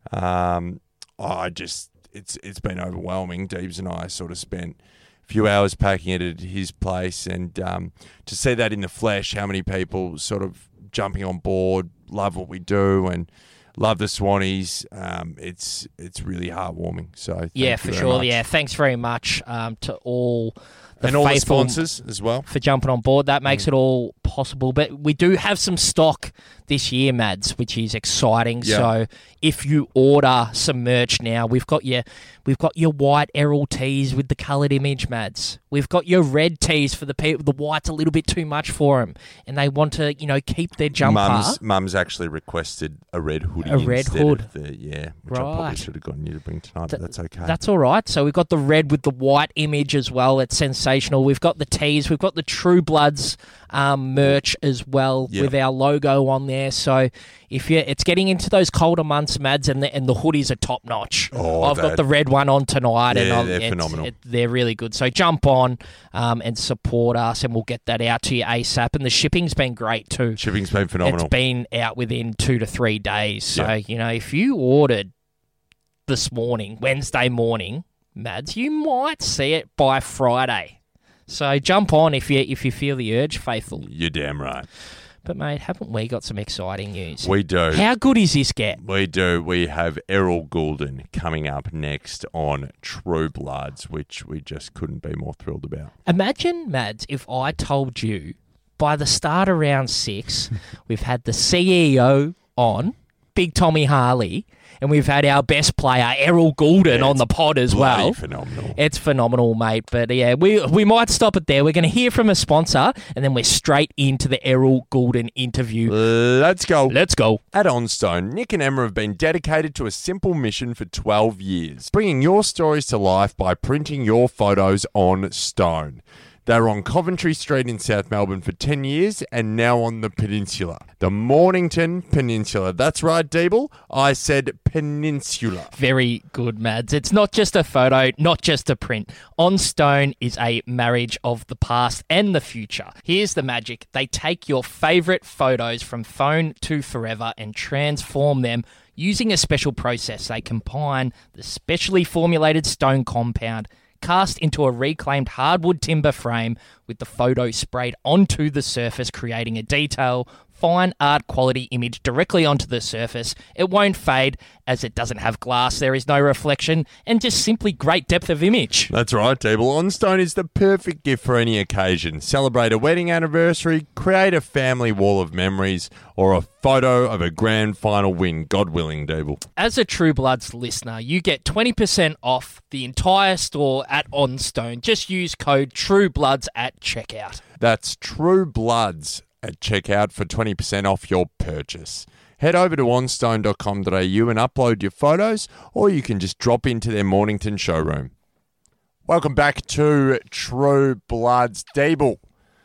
It's been overwhelming. Deebs and I sort of spent a few hours packing it at his place, and to see that in the flesh, how many people sort of jumping on board, love what we do, and love the Swannies. It's really heartwarming. So yeah, for sure. Much. Yeah, thanks very much to all. And all the sponsors as well. For jumping on board. That makes it all possible. But we do have some stock this year, Mads, which is exciting. Yeah. So if you order some merch now, we've got your white Errol tees with the coloured image, Mads. We've got your red tees for the people. The white's a little bit too much for them, and they want to, keep their jumper. Mum's actually requested a red hoodie. A red hood. Which I probably should have gotten you to bring tonight, but that's okay. That's all right. So we've got the red with the white image as well. It's sensational. We've got the tees. We've got the True Bloods merch as well with our logo on there. So it's getting into those colder months, Mads, and the hoodies are top notch. I've got the red one on tonight, and they're phenomenal. They're really good. So jump on and support us, and we'll get that out to you ASAP. And the shipping's been great too. Shipping's been phenomenal. It's been out within 2 to 3 days. So if you ordered this morning, Wednesday morning, Mads, you might see it by Friday. So jump on if you feel the urge, Faithful. You're damn right. But, mate, haven't we got some exciting news? We do. How good is this get? We do. We have Errol Goulden coming up next on True Bloods, which we just couldn't be more thrilled about. Imagine, Mads, if I told you by the start of round 6, we've had the CEO on, Big Tommy Harley, and we've had our best player, Errol Goulden, on the pod as well. Phenomenal. It's phenomenal, mate. But yeah, we might stop it there. We're going to hear from a sponsor, and then we're straight into the Errol Goulden interview. Let's go. At OnStone, Nick and Emma have been dedicated to a simple mission for 12 years, bringing your stories to life by printing your photos on stone. They were on Coventry Street in South Melbourne for 10 years and now on the Peninsula. The Mornington Peninsula. That's right, Deeble. I said Peninsula. Very good, Mads. It's not just a photo, not just a print. On Stone is a marriage of the past and the future. Here's the magic. They take your favourite photos from phone to forever and transform them using a special process. They combine the specially formulated stone compound cast into a reclaimed hardwood timber frame with the photo sprayed onto the surface, creating a detail, fine art quality image directly onto the surface. It won't fade as it doesn't have glass, there is no reflection, and just simply great depth of image. That's right, Deeble. OnStone is the perfect gift for any occasion. Celebrate a wedding anniversary, create a family wall of memories, or a photo of a grand final win, God willing, Deeble. As a True Bloods listener, you get 20% off the entire store at OnStone. Just use code TrueBloods at checkout. That's True Bloods at checkout for 20% off your purchase. Head over to onstone.com.au and upload your photos, or you can just drop into their Mornington showroom. Welcome back to True Bloods. Deeble,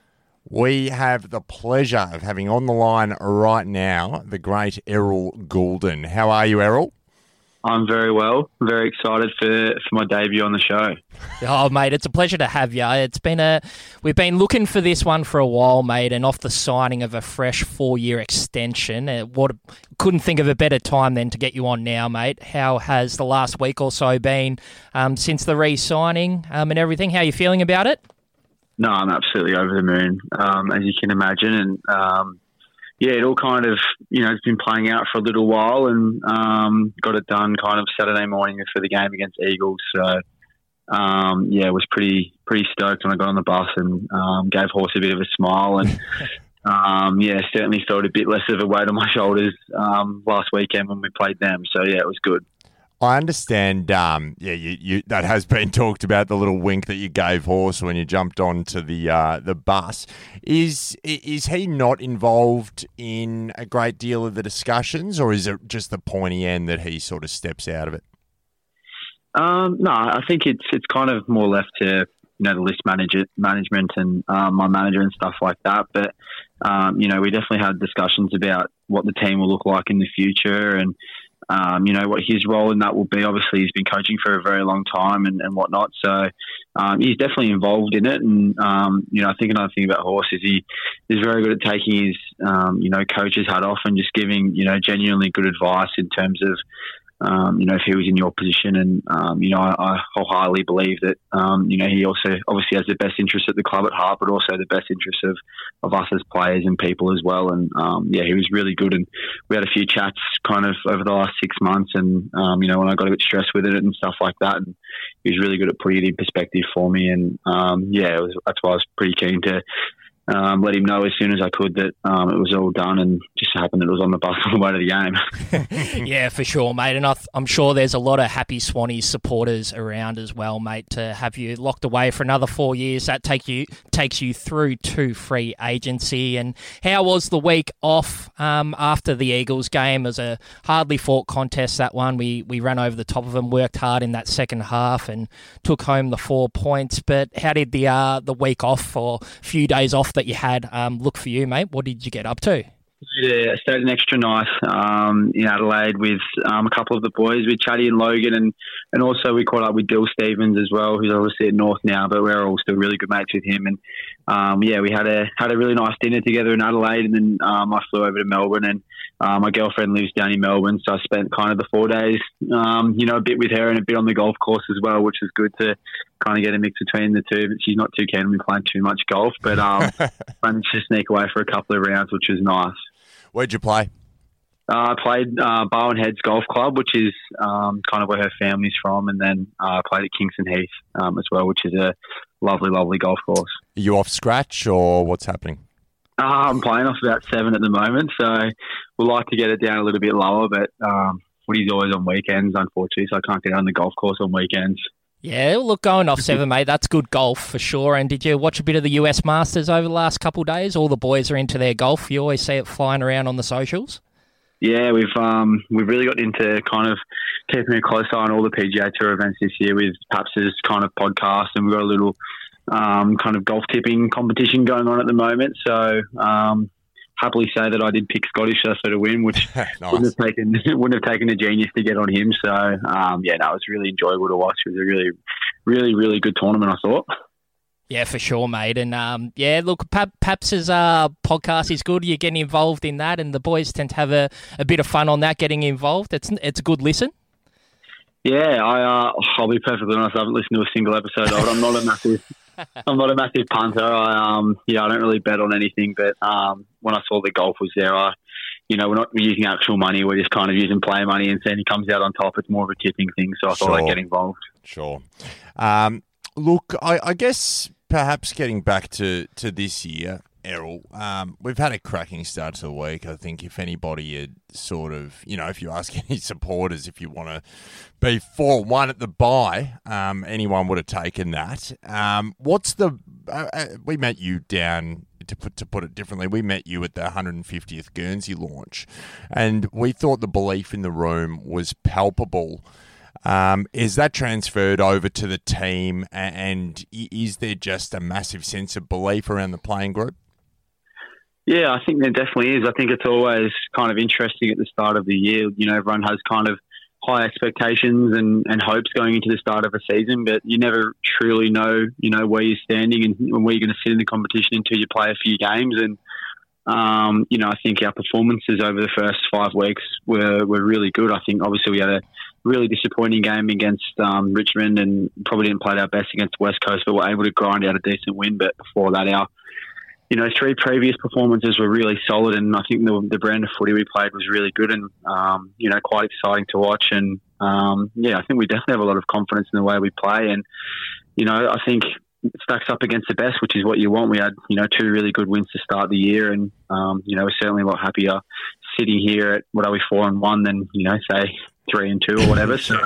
we have the pleasure of having on the line right now the great Errol Goulden. How are you, Errol? I'm very well. Very excited for my debut on the show. Oh, mate, it's a pleasure to have you. We've been looking for this one for a while, mate, and off the signing of a fresh 4-year extension, couldn't think of a better time than to get you on now, mate. How has the last week or so been since the re-signing and everything? How are you feeling about it? No, I'm absolutely over the moon, as you can imagine, and it all kind of, it's been playing out for a little while and got it done kind of Saturday morning for the game against Eagles. So, was pretty stoked when I got on the bus and gave Horse a bit of a smile and, certainly felt a bit less of a weight on my shoulders last weekend when we played them. So, it was good. I understand, you that has been talked about, the little wink that you gave Horse when you jumped onto the bus. Is he not involved in a great deal of the discussions, or is it just the pointy end that he sort of steps out of it? No, I think it's kind of more left to, the list management and my manager and stuff like that. But, we definitely had discussions about what the team will look like in the future and, what his role in that will be. Obviously, he's been coaching for a very long time and whatnot. So he's definitely involved in it. And, I think another thing about Horse is he is very good at taking his, coach's hat off and just giving, genuinely good advice in terms of, if he was in your position. And, I wholeheartedly believe that, he also obviously has the best interest at the club at heart, but also the best interest of us as players and people as well. And, he was really good. And we had a few chats kind of over the last 6 months and, when I got a bit stressed with it and stuff like that. And he was really good at putting it in perspective for me. And, that's why I was pretty keen to, let him know as soon as I could that it was all done, and just happened that it was on the bus on the way to the game. Yeah, for sure, mate. And I'm sure there's a lot of happy Swannies supporters around as well, mate, to have you locked away for another 4 years. That takes you through to free agency. And how was the week off after the Eagles game? It was a hardly fought contest, that one. We ran over the top of them, worked hard in that second half and took home the 4 points. But how did the week off, or a few days off that you had, look for you, mate? What did you get up to? Yeah, I stayed an extra night in Adelaide with a couple of the boys, with Chatty and Logan, and also we caught up with Dill Stevens as well, who's obviously at North now, but we're all still really good mates with him. And we had a really nice dinner together in Adelaide, and then I flew over to Melbourne, and my girlfriend lives down in Melbourne, so I spent kind of the 4 days, a bit with her and a bit on the golf course as well, which was good to kind of get a mix between the two. But she's not too keen on me playing too much golf, but managed to sneak away for a couple of rounds, which was nice. Where'd you play? I played Barwon Heads Golf Club, which is kind of where her family's from, and then I played at Kingston Heath as well, which is a lovely, lovely golf course. Are you off scratch, or what's happening? I'm playing off about 7 at the moment, so we'd like to get it down a little bit lower, but footy's always on weekends, unfortunately, so I can't get on the golf course on weekends. Yeah, look, going off 7, mate, that's good golf for sure. And did you watch a bit of the US Masters over the last couple of days? All the boys are into their golf. You always see it flying around on the socials. Yeah, we've really got into kind of keeping a close eye on all the PGA Tour events this year with Paps's kind of podcast, and we've got a little kind of golf tipping competition going on at the moment. So happily say that I did pick Scottish Sheffield to win, which nice. wouldn't have taken a genius to get on him. So it was really enjoyable to watch. It was a really, really, really good tournament, I thought. Yeah, for sure, mate. And look, Paps's podcast is good. You're getting involved in that, and the boys tend to have a bit of fun on that, getting involved. It's a good listen. Yeah, I'll be perfectly honest. I haven't listened to a single episode of it. I'm not a massive punter. I don't really bet on anything. But when I saw the golf was there, we're not using actual money. We're just kind of using play money, and saying he comes out on top. It's more of a tipping thing. So I thought I'd get involved. Sure. Look, I guess perhaps getting back to this year, Errol, we've had a cracking start to the week. I think if anybody had sort of, if you ask any supporters if you want to be 4-1 at the bye, anyone would have taken that. We met you down, to put it differently, we met you at the 150th Guernsey launch, and we thought the belief in the room was palpable. Is that transferred over to the team, and is there just a massive sense of belief around the playing group? Yeah, I think there definitely is. I think it's always kind of interesting at the start of the year. Everyone has kind of high expectations and hopes going into the start of a season, but you never truly know, where you're standing and where you're going to sit in the competition until you play a few games. And, I think our performances over the first 5 weeks were really good. I think obviously we had a really disappointing game against Richmond and probably didn't play our best against West Coast, but were able to grind out a decent win. But before that, our 3 previous performances were really solid, and I think the brand of footy we played was really good and, quite exciting to watch. And, I think we definitely have a lot of confidence in the way we play. And, I think it stacks up against the best, which is what you want. We had, 2 really good wins to start the year, and, we're certainly a lot happier sitting here at, 4-1 than, say 3-2 or whatever. So,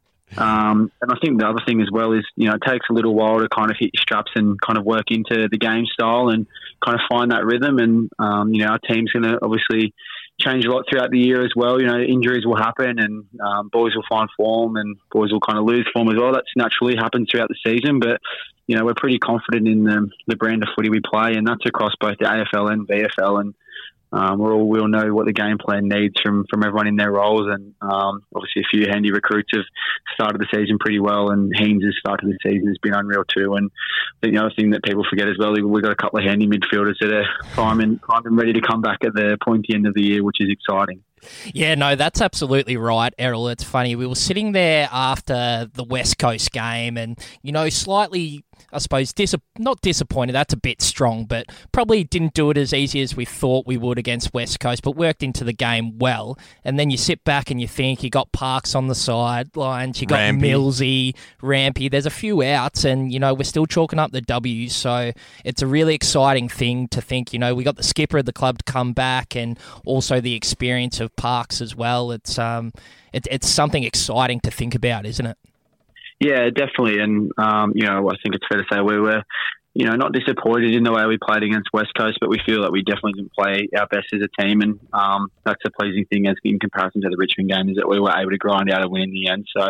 and I think the other thing as well is, it takes a little while to kind of hit your straps and kind of work into the game style and kind of find that rhythm. And, our team's going to obviously change a lot throughout the year as well. Injuries will happen and boys will find form and boys will kind of lose form as well. That's naturally happens throughout the season. But, we're pretty confident in the brand of footy we play, and that's across both the AFL and VFL. And we'll know what the game plan needs from everyone in their roles. And obviously a few handy recruits have started the season pretty well, and Haynes' start of the season has been unreal too. And I think the other thing that people forget as well, we've got a couple of handy midfielders that are primed and ready to come back at the pointy end of the year, which is exciting. Yeah, no, that's absolutely right, Errol. It's funny. We were sitting there after the West Coast game and, slightly, I suppose, not disappointed. That's a bit strong, but probably didn't do it as easy as we thought we would against West Coast, but worked into the game well. And then you sit back and you think you got Parks on the sidelines, you got Millsy, Rampy. There's a few outs and, we're still chalking up the W's. So it's a really exciting thing to think, we got the skipper of the club to come back and also the experience of Parks as well. It's something exciting to think about, isn't it? Yeah, definitely. And, I think it's fair to say we were, not disappointed in the way we played against West Coast, but we feel that we definitely didn't play our best as a team. And that's a pleasing thing as in comparison to the Richmond game is that we were able to grind out a win in the end. So,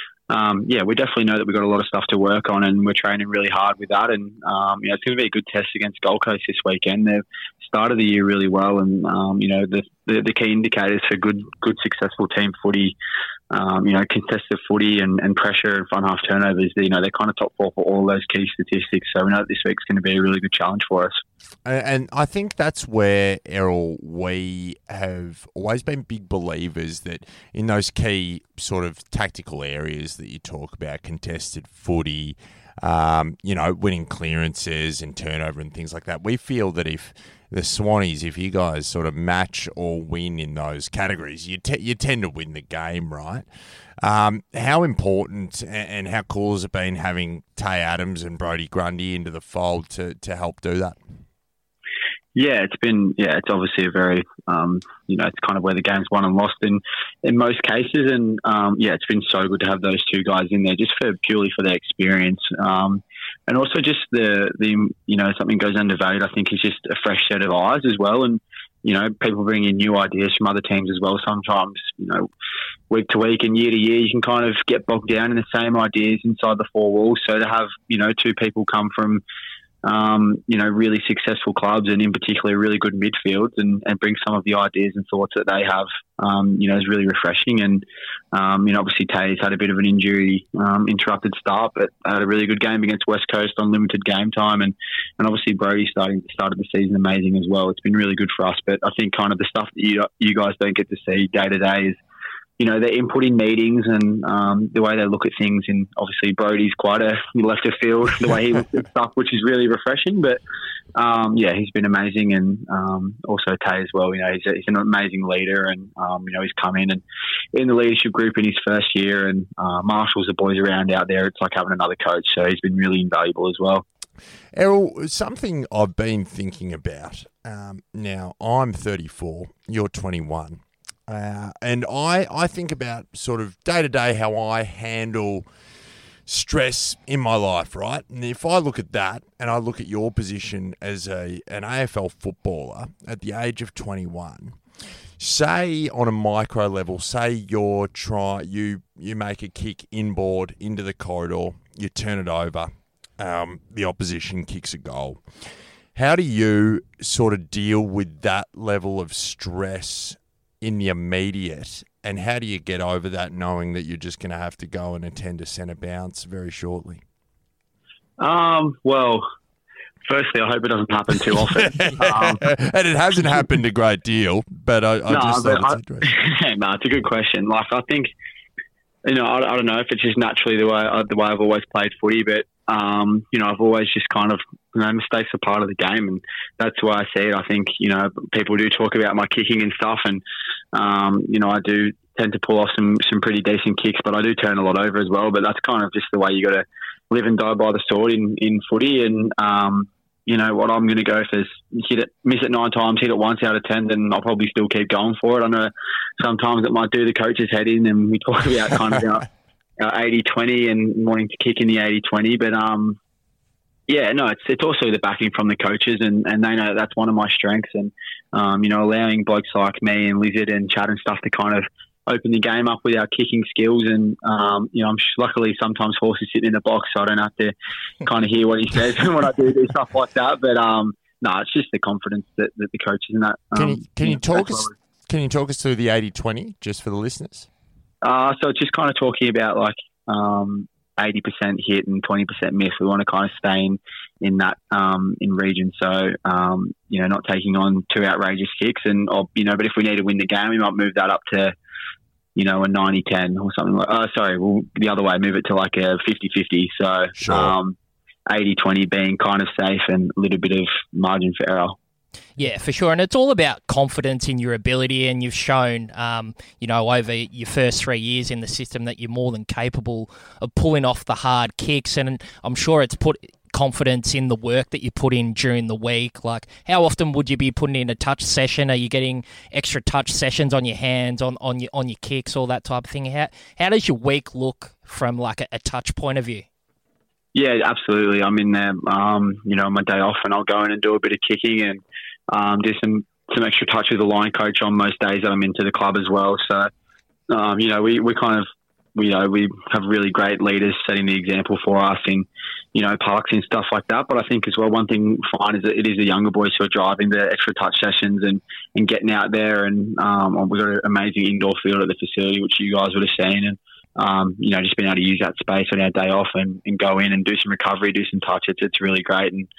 we definitely know that we've got a lot of stuff to work on and we're training really hard with that. And, it's going to be a good test against Gold Coast this weekend. They've started the year really well and, the key indicators for good successful team footy, contested footy and pressure and front half turnovers, they're kind of top 4 for all those key statistics. So we know that this week's going to be a really good challenge for us. And I think that's where, Errol, we have always been big believers that in those key sort of tactical areas that you talk about, contested footy, winning clearances and turnover and things like that, we feel that if the Swannies, if you guys sort of match or win in those categories, you tend to win the game, right? How important and how cool has it been having Tay Adams and Brodie Grundy into the fold to help do that? Yeah, it's obviously a very, it's kind of where the game's won and lost in most cases. And, it's been so good to have those two guys in there just purely for their experience. And also just the something goes undervalued, I think, is just a fresh set of eyes as well. And, people bring in new ideas from other teams as well. Sometimes, week to week and year to year, you can kind of get bogged down in the same ideas inside the 4 walls. So to have, 2 people come from, really successful clubs and in particular really good midfields and bring some of the ideas and thoughts that they have, is really refreshing. And, obviously Tay's had a bit of an injury, interrupted start, but had a really good game against West Coast on limited game time. And obviously Brodie started the season amazing as well. It's been really good for us, but I think kind of the stuff that you guys don't get to see day to day is, their input in meetings and the way they look at things. And obviously Brodie's quite a left of field, the way he looks at stuff, which is really refreshing. But, he's been amazing. And also Tay as well, he's an amazing leader and, he's come in and in the leadership group in his first year and marshals the boys around out there. It's like having another coach. So he's been really invaluable as well. Errol, something I've been thinking about, now I'm 34, you're 21. And I think about sort of day-to-day how I handle stress in my life, right? And if I look at that and I look at your position as an AFL footballer at the age of 21, say on a micro level, say you make a kick inboard into the corridor, you turn it over, the opposition kicks a goal. How do you sort of deal with that level of stress in the immediate And how do you get over that, knowing that you're just going to have to go and attend a centre bounce very shortly? Well, firstly, I hope it doesn't happen too often. And it hasn't happened a great deal, but I just thought it's interesting. No, it's a good question. Like, I think, I don't know if it's just naturally the way I've always played footy, but I've always just kind of, mistakes are part of the game, and that's the way I see it. I think, people do talk about my kicking and stuff, and, I do tend to pull off some pretty decent kicks, but I do turn a lot over as well. But that's kind of just the way you got to live and die by the sword in footy. And, what I'm going to go for is miss it 9 times, hit it once out of 10, then I'll probably still keep going for it. I know sometimes it might do the coach's head in, and we talk about kind of our 80-20 and wanting to kick in the 80-20, but it's also the backing from the coaches, and they know that's one of my strengths, and allowing blokes like me and Lizard and Chad and stuff to kind of open the game up with our kicking skills, and I'm luckily sometimes Horse is sitting in the box, so I don't have to kind of hear what he says when I do stuff like that. But it's just the confidence that the coaches and that. Can you talk us through the 80-20 just for the listeners? So it's just kind of talking about like 80% hit and 20% miss. We want to kind of stay in that in region. So not taking on too outrageous kicks, but if we need to win the game, we might move that up to a 90-10 or something like. The other way, move it to like a 50-50. So sure. 80-20 being kind of safe and a little bit of margin for error. Yeah, for sure. And it's all about confidence in your ability, and you've shown, over your first 3 years in the system that you're more than capable of pulling off the hard kicks. And I'm sure it's put confidence in the work that you put in during the week. Like, how often would you be putting in a touch session? Are you getting extra touch sessions on your hands, on your kicks, all that type of thing? How does your week look from like a touch point of view? Yeah, absolutely. I'm in there, on my day off, and I'll go in and do a bit of kicking and do some extra touch with the line coach on most days that I'm into the club as well. So, we have really great leaders setting the example for us in, parks and stuff like that. But I think as well, one thing fine is that it is the younger boys who are driving the extra touch sessions and getting out there. And we've got an amazing indoor field at the facility, which you guys would have seen. And, just being able to use that space on our day off and go in and do some recovery, do some touch. It's really great. And,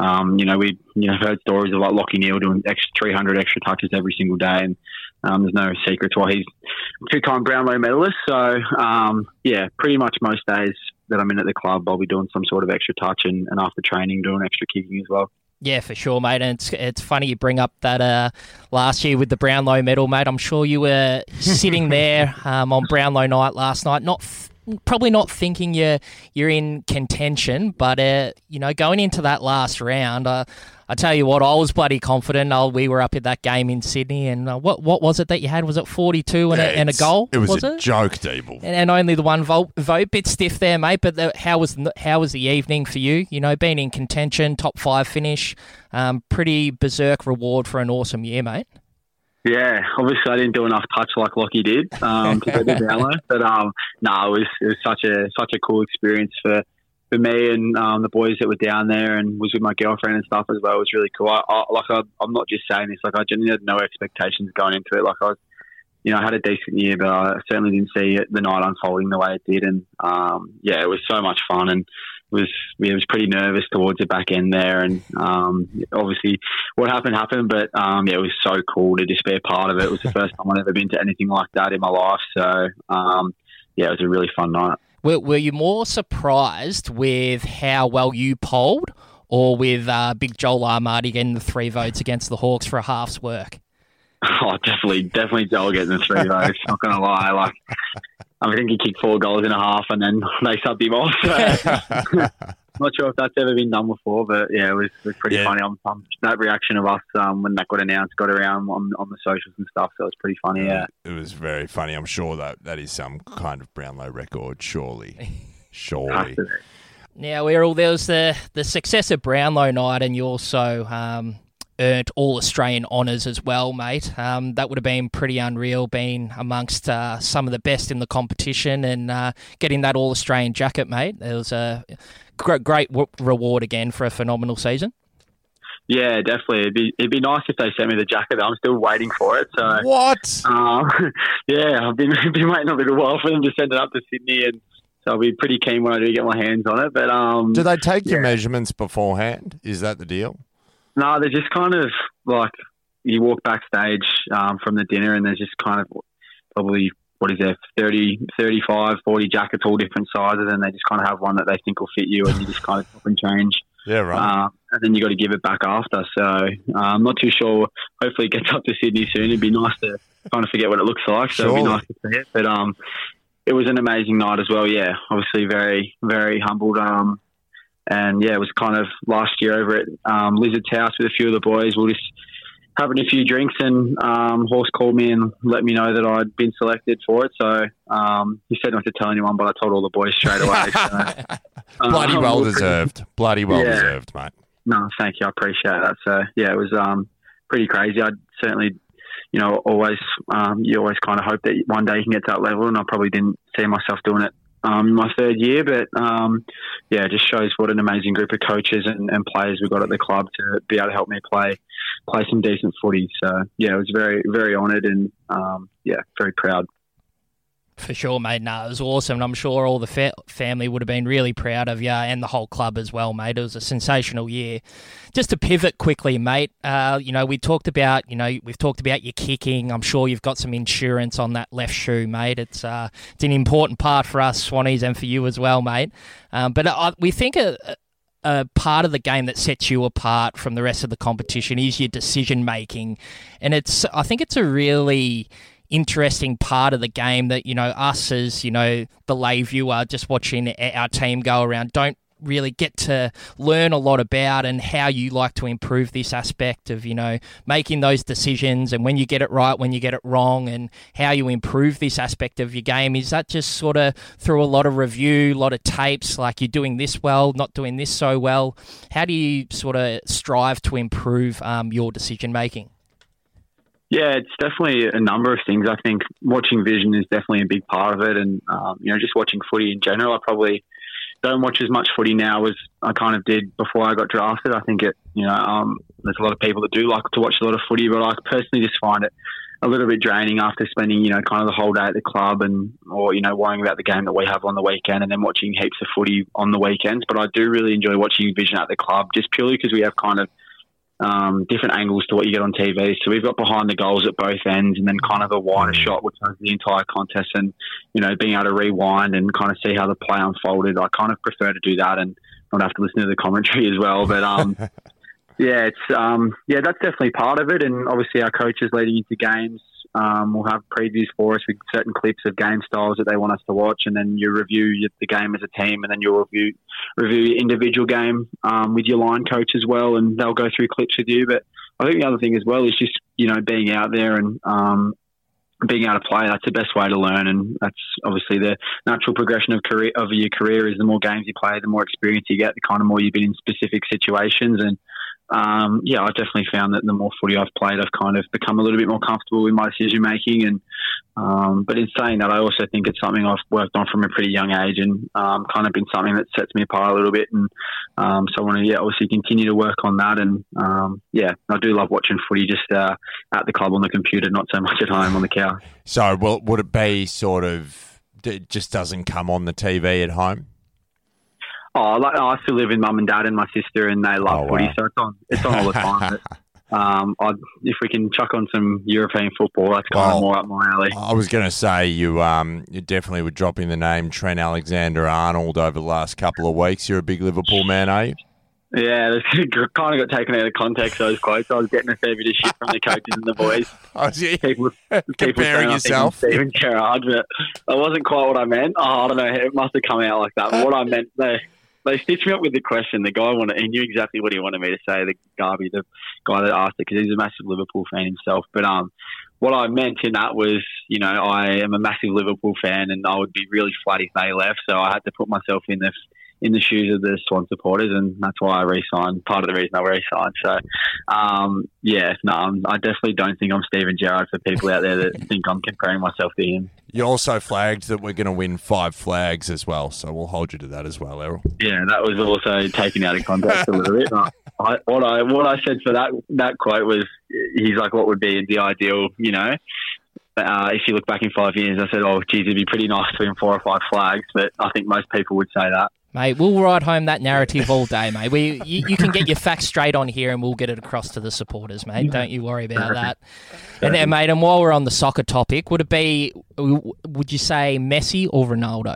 we heard stories of like Lachie Neale doing 300 extra touches every single day. And there's no secret to why he's a 2-time Brownlow medalist. So, pretty much most days that I'm in at the club, I'll be doing some sort of extra touch and after training doing extra kicking as well. Yeah, for sure, mate. And it's funny you bring up that last year with the Brownlow medal, mate. I'm sure you were sitting there on Brownlow night last night, probably not thinking you're in contention, but going into that last round, I tell you what, I was bloody confident. We were up at that game in Sydney, and what was it that you had? Was it 42 and a goal? It was a joke, Deeble. And only the one vote. Bit stiff there, mate. But how was the evening for you? Being in contention, top 5 finish, pretty berserk reward for an awesome year, mate. Yeah, obviously I didn't do enough touch like Lachie did to get the Brownlow, but it was such a cool experience for me and the boys that were down there, and was with my girlfriend and stuff as well. It was really cool. I'm not just saying this, like I genuinely had no expectations going into it. Like I had a decent year, but I certainly didn't see the night unfolding the way it did, and it was so much fun, and was pretty nervous towards the back end there, and obviously what happened, but it was so cool to just be a part of it. It was the first time I'd ever been to anything like that in my life, so it was a really fun night. Were you more surprised with how well you polled, or with Big Joel Armati getting the 3 votes against the Hawks for a half's work? Oh, definitely Joel getting the 3 votes. Not gonna lie, like I think he kicked 4 goals in a half, and then they subbed him off. So, not sure if that's ever been done before, but it was pretty funny. That reaction of us when that got announced got around on the socials and stuff, so it was pretty funny. Yeah, it was very funny. I'm sure that is some kind of Brownlow record, surely. Now, there was the success of Brownlow night, and you also earned All-Australian honours as well, mate. That would have been pretty unreal, being amongst some of the best in the competition and getting that All-Australian jacket, mate. It was a great reward again for a phenomenal season. Yeah, definitely. It'd be nice if they sent me the jacket. I'm still waiting for it. So What? yeah, I've been waiting a little while for them to send it up to Sydney, and so I'll be pretty keen when I do get my hands on it. But Do they take your measurements beforehand? Is that the deal? No, they're just kind of like you walk backstage from the dinner, and there's just kind of probably, 30, 35, 40 jackets, all different sizes, and they just kind of have one that they think will fit you, and you just kind of chop and change. Yeah, right. And then you got to give it back after. So I'm not too sure. Hopefully it gets up to Sydney soon. It'd be nice to kind of forget what it looks like. So it'd be nice to see it. But it was an amazing night as well. Yeah, obviously very, very humbled. And yeah, it was kind of last year over at Lizard's house with a few of the boys. We were just having a few drinks, and Horse called me and let me know that I'd been selected for it. So he said not to tell anyone, but I told all the boys straight away. So, Bloody well deserved. Bloody well deserved, mate. No, thank you. I appreciate that. So yeah, it was pretty crazy. I'd certainly, always you always kind of hope that one day you can get to that level, and I probably didn't see myself doing it in my third year, but yeah, it just shows what an amazing group of coaches and players we've got at the club to be able to help me play some decent footy. So yeah, I was very, very honoured and yeah, very proud. For sure, mate. No, it was awesome. And I'm sure all the family would have been really proud of you and the whole club as well, mate. It was a sensational year. Just to pivot quickly, mate, we talked about, we've talked about your kicking. I'm sure you've got some insurance on that left shoe, mate. It's an important part for us Swannies and for you as well, mate. But we think a part of the game that sets you apart from the rest of the competition is your decision making. And I think it's a really interesting part of the game that, us as, the lay viewer just watching our team go around don't really get to learn a lot about, and how you like to improve this aspect of, making those decisions and when you get it right, when you get it wrong, and how you improve this aspect of your game. Is that just sort of through a lot of review, a lot of tapes, like you're doing this well, not doing this so well? How do you sort of strive to improve your decision making? Yeah, it's definitely a number of things. I think watching vision is definitely a big part of it, and just watching footy in general. I probably don't watch as much footy now as I kind of did before I got drafted. I think there's a lot of people that do like to watch a lot of footy, but I personally just find it a little bit draining after spending kind of the whole day at the club or worrying about the game that we have on the weekend, and then watching heaps of footy on the weekends. But I do really enjoy watching vision at the club, just purely because we have kind of different angles to what you get on TV. So we've got behind the goals at both ends, and then kind of a wider shot which has the entire contest, and being able to rewind and kind of see how the play unfolded. I kind of prefer to do that and not have to listen to the commentary as well. But yeah, it's that's definitely part of it. And obviously our coaches leading into games will have previews for us with certain clips of game styles that they want us to watch, and then you review the game as a team, and then you'll review your individual game with your line coach as well, and they'll go through clips with you. But I think the other thing as well is just being out there and being able to play. That's the best way to learn, and that's obviously the natural progression of your career. Is the more games you play, the more experience you get, the kind of more you've been in specific situations. And I definitely found that the more footy I've played, I've kind of become a little bit more comfortable with my decision making. And but in saying that, I also think it's something I've worked on from a pretty young age, and kind of been something that sets me apart a little bit. And so I want to obviously continue to work on that. And I do love watching footy just at the club on the computer, not so much at home on the couch. So would it be sort of, it just doesn't come on the TV at home? Oh, I still live with mum and dad and my sister, and they love footy, so it's on all the time. But, if we can chuck on some European football, that's kind of more up my alley. I was going to say you definitely were dropping the name Trent Alexander-Arnold over the last couple of weeks. You're a big Liverpool man, are you? Yeah, it kind of got taken out of context, those quotes. I was getting a fair bit of shit from the coaches and the boys. People comparing yourself. Steven Gerrard, but that wasn't quite what I meant. I don't know. It must have come out like that. But what I meant, they stitched me up with the question. The guy he knew exactly what he wanted me to say, the Garby, the guy that asked it, because he's a massive Liverpool fan himself. But what I meant in that was, I am a massive Liverpool fan, and I would be really flat if they left. So I had to put myself in the shoes of the Swan supporters, and that's why I re-signed. Part of the reason I re-signed. So, I definitely don't think I'm Steven Gerrard for people out there that think I'm comparing myself to him. You also flagged that we're going to win 5 flags as well, so we'll hold you to that as well, Errol. Yeah, that was also taken out of context a little bit. What I said for that quote was, he's like, what would be the ideal, if you look back in 5 years? I said, oh, geez, it'd be pretty nice to win 4 or 5 flags, but I think most people would say that. Mate, we'll ride home that narrative all day, mate. You can get your facts straight on here and we'll get it across to the supporters, mate. Don't you worry about that. And then, mate, and while we're on the soccer topic, would you say Messi or Ronaldo?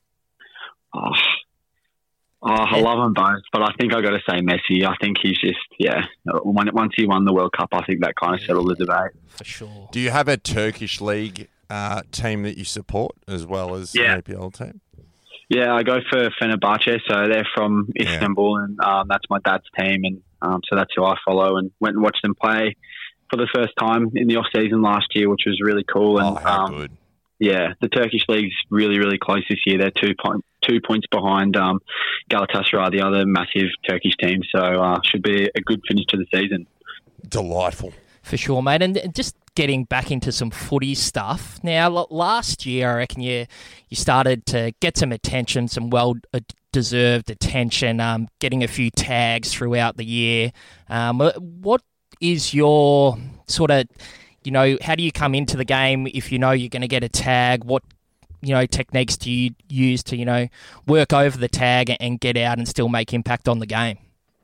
I love them both, but I think I got to say Messi. I think he's just, once he won the World Cup, I think that kind of settled the debate. For sure. Do you have a Turkish league team that you support as well as the APL team? Yeah, I go for Fenerbahce, so they're from Istanbul, and that's my dad's team, and so that's who I follow, and went and watched them play for the first time in the off-season last year, which was really cool. And, how good. Yeah, the Turkish league's really, really close this year. They're 2 points behind Galatasaray, the other massive Turkish team, so should be a good finish to the season. Delightful. For sure, mate. And just getting back into some footy stuff. Now, last year, I reckon you started to get some attention, some well-deserved attention, getting a few tags throughout the year. What is your sort of, how do you come into the game if you know you're going to get a tag? What, techniques do you use to, work over the tag and get out and still make impact on the game?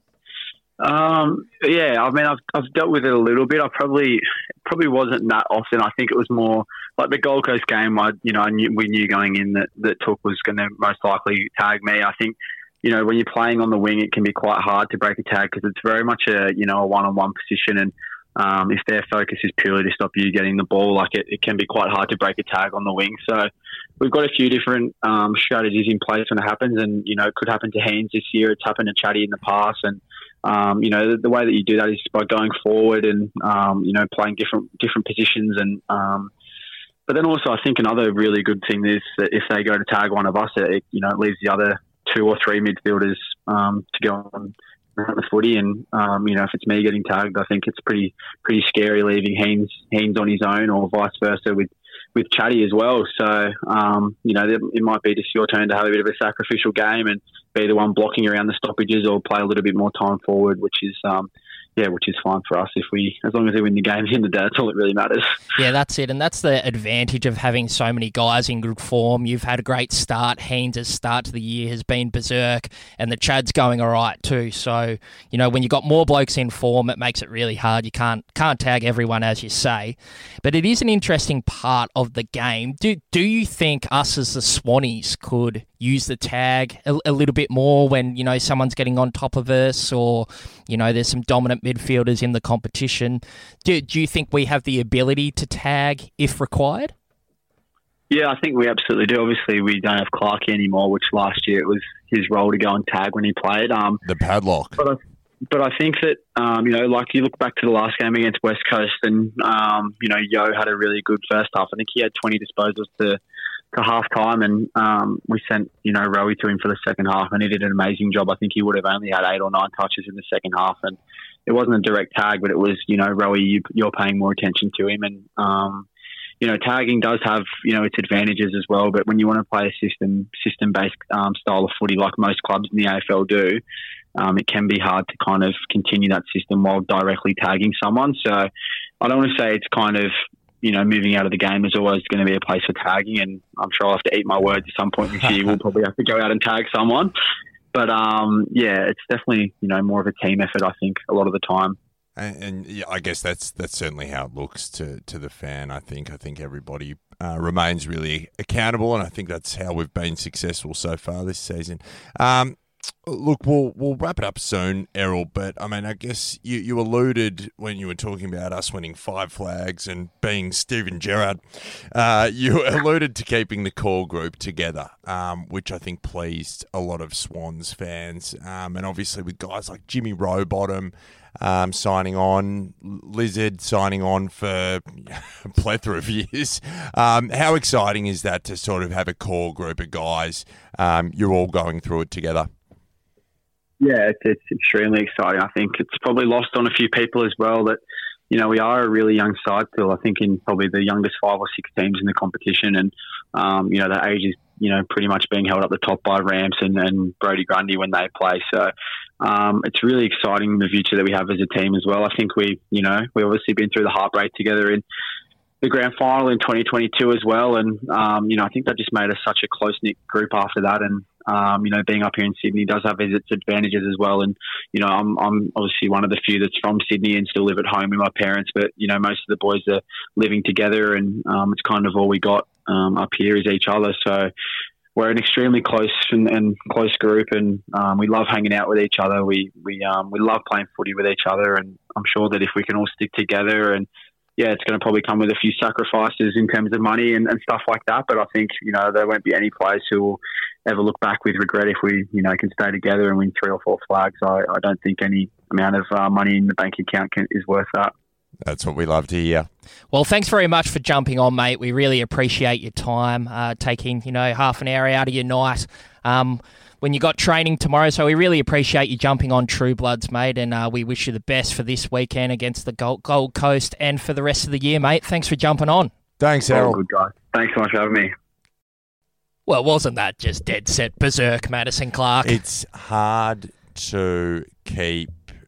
I mean, I've dealt with it a little bit. I probably wasn't that often. I think it was more like the Gold Coast game. We knew going in that Took was going to most likely tag me. I think, when you're playing on the wing, it can be quite hard to break a tag because it's very much a one-on-one position, and if their focus is purely to stop you getting the ball, like it can be quite hard to break a tag on the wing. So we've got a few different strategies in place when it happens, and it could happen to Haynes this year. It's happened to Chatty in the past, and the way that you do that is by going forward and, playing different positions. And, but then also I think another really good thing is that if they go to tag one of us, it leaves the other 2 or 3 midfielders, to go on the footy. And, if it's me getting tagged, I think it's pretty scary leaving Haynes on his own, or vice versa with Chatty as well. So, it might be just your turn to have a bit of a sacrificial game and be the one blocking around the stoppages, or play a little bit more time forward, which is fine for us as long as they win the game. At the end of the day, that's all that really matters. Yeah, that's it. And that's the advantage of having so many guys in good form. You've had a great start. Haynes' start to the year has been berserk, and the Chad's going all right too. So, when you've got more blokes in form, it makes it really hard. You can't tag everyone, as you say. But it is an interesting part of the game. Do you think us as the Swannies could use the tag a little bit more when, someone's getting on top of us, or, there's some dominant midfielders in the competition? Do you think we have the ability to tag if required? Yeah, I think we absolutely do. Obviously, we don't have Clarkey anymore, which last year it was his role to go and tag when he played. The padlock. But I think that, like you look back to the last game against West Coast, and, Yo had a really good first half. I think he had 20 disposals to half time, and we sent Rowie to him for the second half, and he did an amazing job. I think he would have only had 8 or 9 touches in the second half, and it wasn't a direct tag, but it was Rowie, you're paying more attention to him, and tagging does have its advantages as well. But when you want to play a system based style of footy like most clubs in the AFL do, it can be hard to kind of continue that system while directly tagging someone. So I don't want to say it's kind of moving out of the game is always going to be a place for tagging, and I'm sure I'll have to eat my words at some point this year. We'll probably have to go out and tag someone. But, it's definitely, more of a team effort, I think, a lot of the time. And yeah, I guess that's certainly how it looks to the fan. I think everybody remains really accountable, and I think that's how we've been successful so far this season. Look, we'll wrap it up soon, Errol, but I mean, I guess you alluded when you were talking about us winning 5 flags and being Steven Gerrard, you alluded to keeping the core group together, which I think pleased a lot of Swans fans. And obviously with guys like Jimmy Rowbottom signing on, Lizard signing on for a plethora of years. How exciting is that to sort of have a core group of guys, you're all going through it together? Yeah, it's extremely exciting. I think it's probably lost on a few people as well that, we are a really young side still. I think in probably the youngest 5 or 6 teams in the competition, and, the age is, pretty much being held up the top by Ramson and Brodie Grundy when they play. So it's really exciting, the future that we have as a team as well. I think we've obviously been through the heartbreak together in the grand final in 2022 as well. And, I think that just made us such a close-knit group after that. And, being up here in Sydney does have its advantages as well. And, I'm obviously one of the few that's from Sydney and still live at home with my parents, but, most of the boys are living together, and it's kind of all we got up here is each other. So we're an extremely close and close group, and we love hanging out with each other. We love playing footy with each other, and I'm sure that if we can all stick together, and it's going to probably come with a few sacrifices in terms of money and stuff like that. But I think, there won't be any players who will ever look back with regret if we, can stay together and win 3 or 4 flags. I don't think any amount of money in the bank account is worth that. That's what we love to hear. Well, thanks very much for jumping on, mate. We really appreciate your time, taking, half an hour out of your night when you got training tomorrow. So we really appreciate you jumping on True Bloods, mate, and we wish you the best for this weekend against the Gold Coast and for the rest of the year, mate. Thanks for jumping on. Thanks, Errol. Good guy. Thanks so much for having me. Well, wasn't that just dead set berserk, Madison Clark? It's hard to keep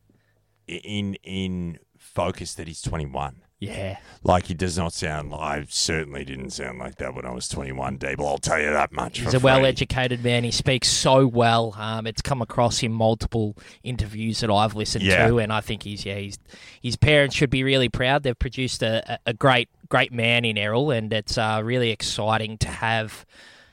in focus that he's 21. Yeah. Like, he does not sound like, I certainly didn't sound like that when I was 21, Deeble. I'll tell you that much. He's a well-educated man. He speaks so well. It's come across in multiple interviews that I've listened to, and I think his parents should be really proud. They've produced a great man in Errol, and it's really exciting to have,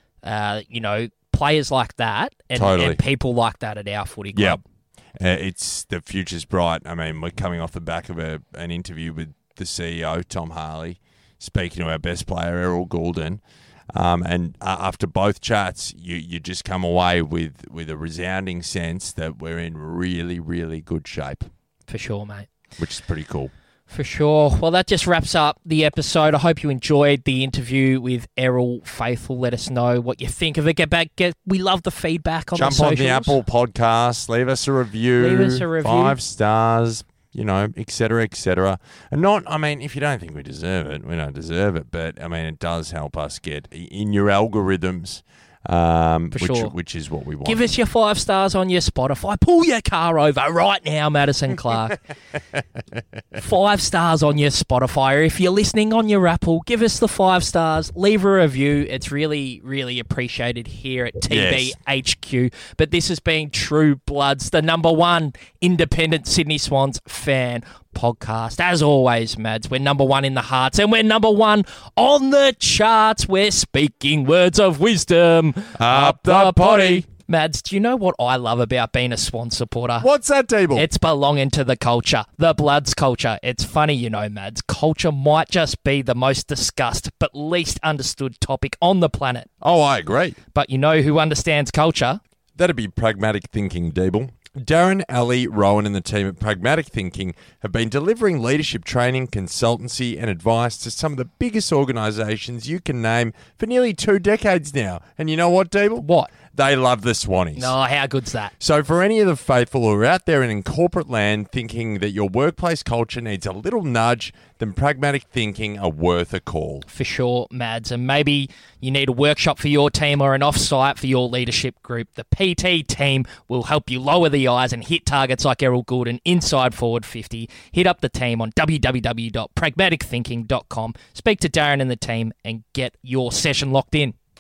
players like that and people like that at our footy club. It's the future's bright. I mean, we're coming off the back of an interview with the CEO, Tom Harley, speaking to our best player, Errol Goulden. And after both chats, you just come away with a resounding sense that we're in really, really good shape. For sure, mate. Which is pretty cool. For sure. Well, that just wraps up the episode. I hope you enjoyed the interview with Errol Faithful. Let us know what you think of it. We love the feedback on the socials. Jump on the Apple Podcast. Leave us a review. 5 stars, et cetera, et cetera. And if you don't think we deserve it, we don't deserve it. But, it does help us get in your algorithms. Which is what we want. Give us your 5 stars on your Spotify. Pull your car over right now, Madison Clark. 5 stars on your Spotify. If you're listening on your Apple, give us the 5 stars. Leave a review. It's really, really appreciated here at TBHQ. But this has been True Bloods, the #1 independent Sydney Swans fan podcast. As always, Mads, we're #1 in the hearts and we're #1 on the charts. We're speaking words of wisdom up the potty. Mads, do you know what I love about being a Swan supporter? What's that, Deeble? It's belonging to the culture, the Bloods culture. It's funny, Mads, culture might just be the most discussed but least understood topic on the planet. Oh, I agree. But you know who understands culture? That'd be pragmatic thinking, Deeble. Darren, Ali, Rowan and the team at Pragmatic Thinking have been delivering leadership training, consultancy and advice to some of the biggest organisations you can name for nearly 2 decades now. And you know what, Deeble? What? They love the Swannies. No, how good's that? So for any of the faithful who are out there and in corporate land thinking that your workplace culture needs a little nudge, then Pragmatic Thinking are worth a call. For sure, Mads. And maybe you need a workshop for your team or an off-site for your leadership group. The PT team will help you lower the eyes and hit targets like Errol Goulden inside forward 50. Hit up the team on www.pragmaticthinking.com. Speak to Darren and the team and get your session locked in.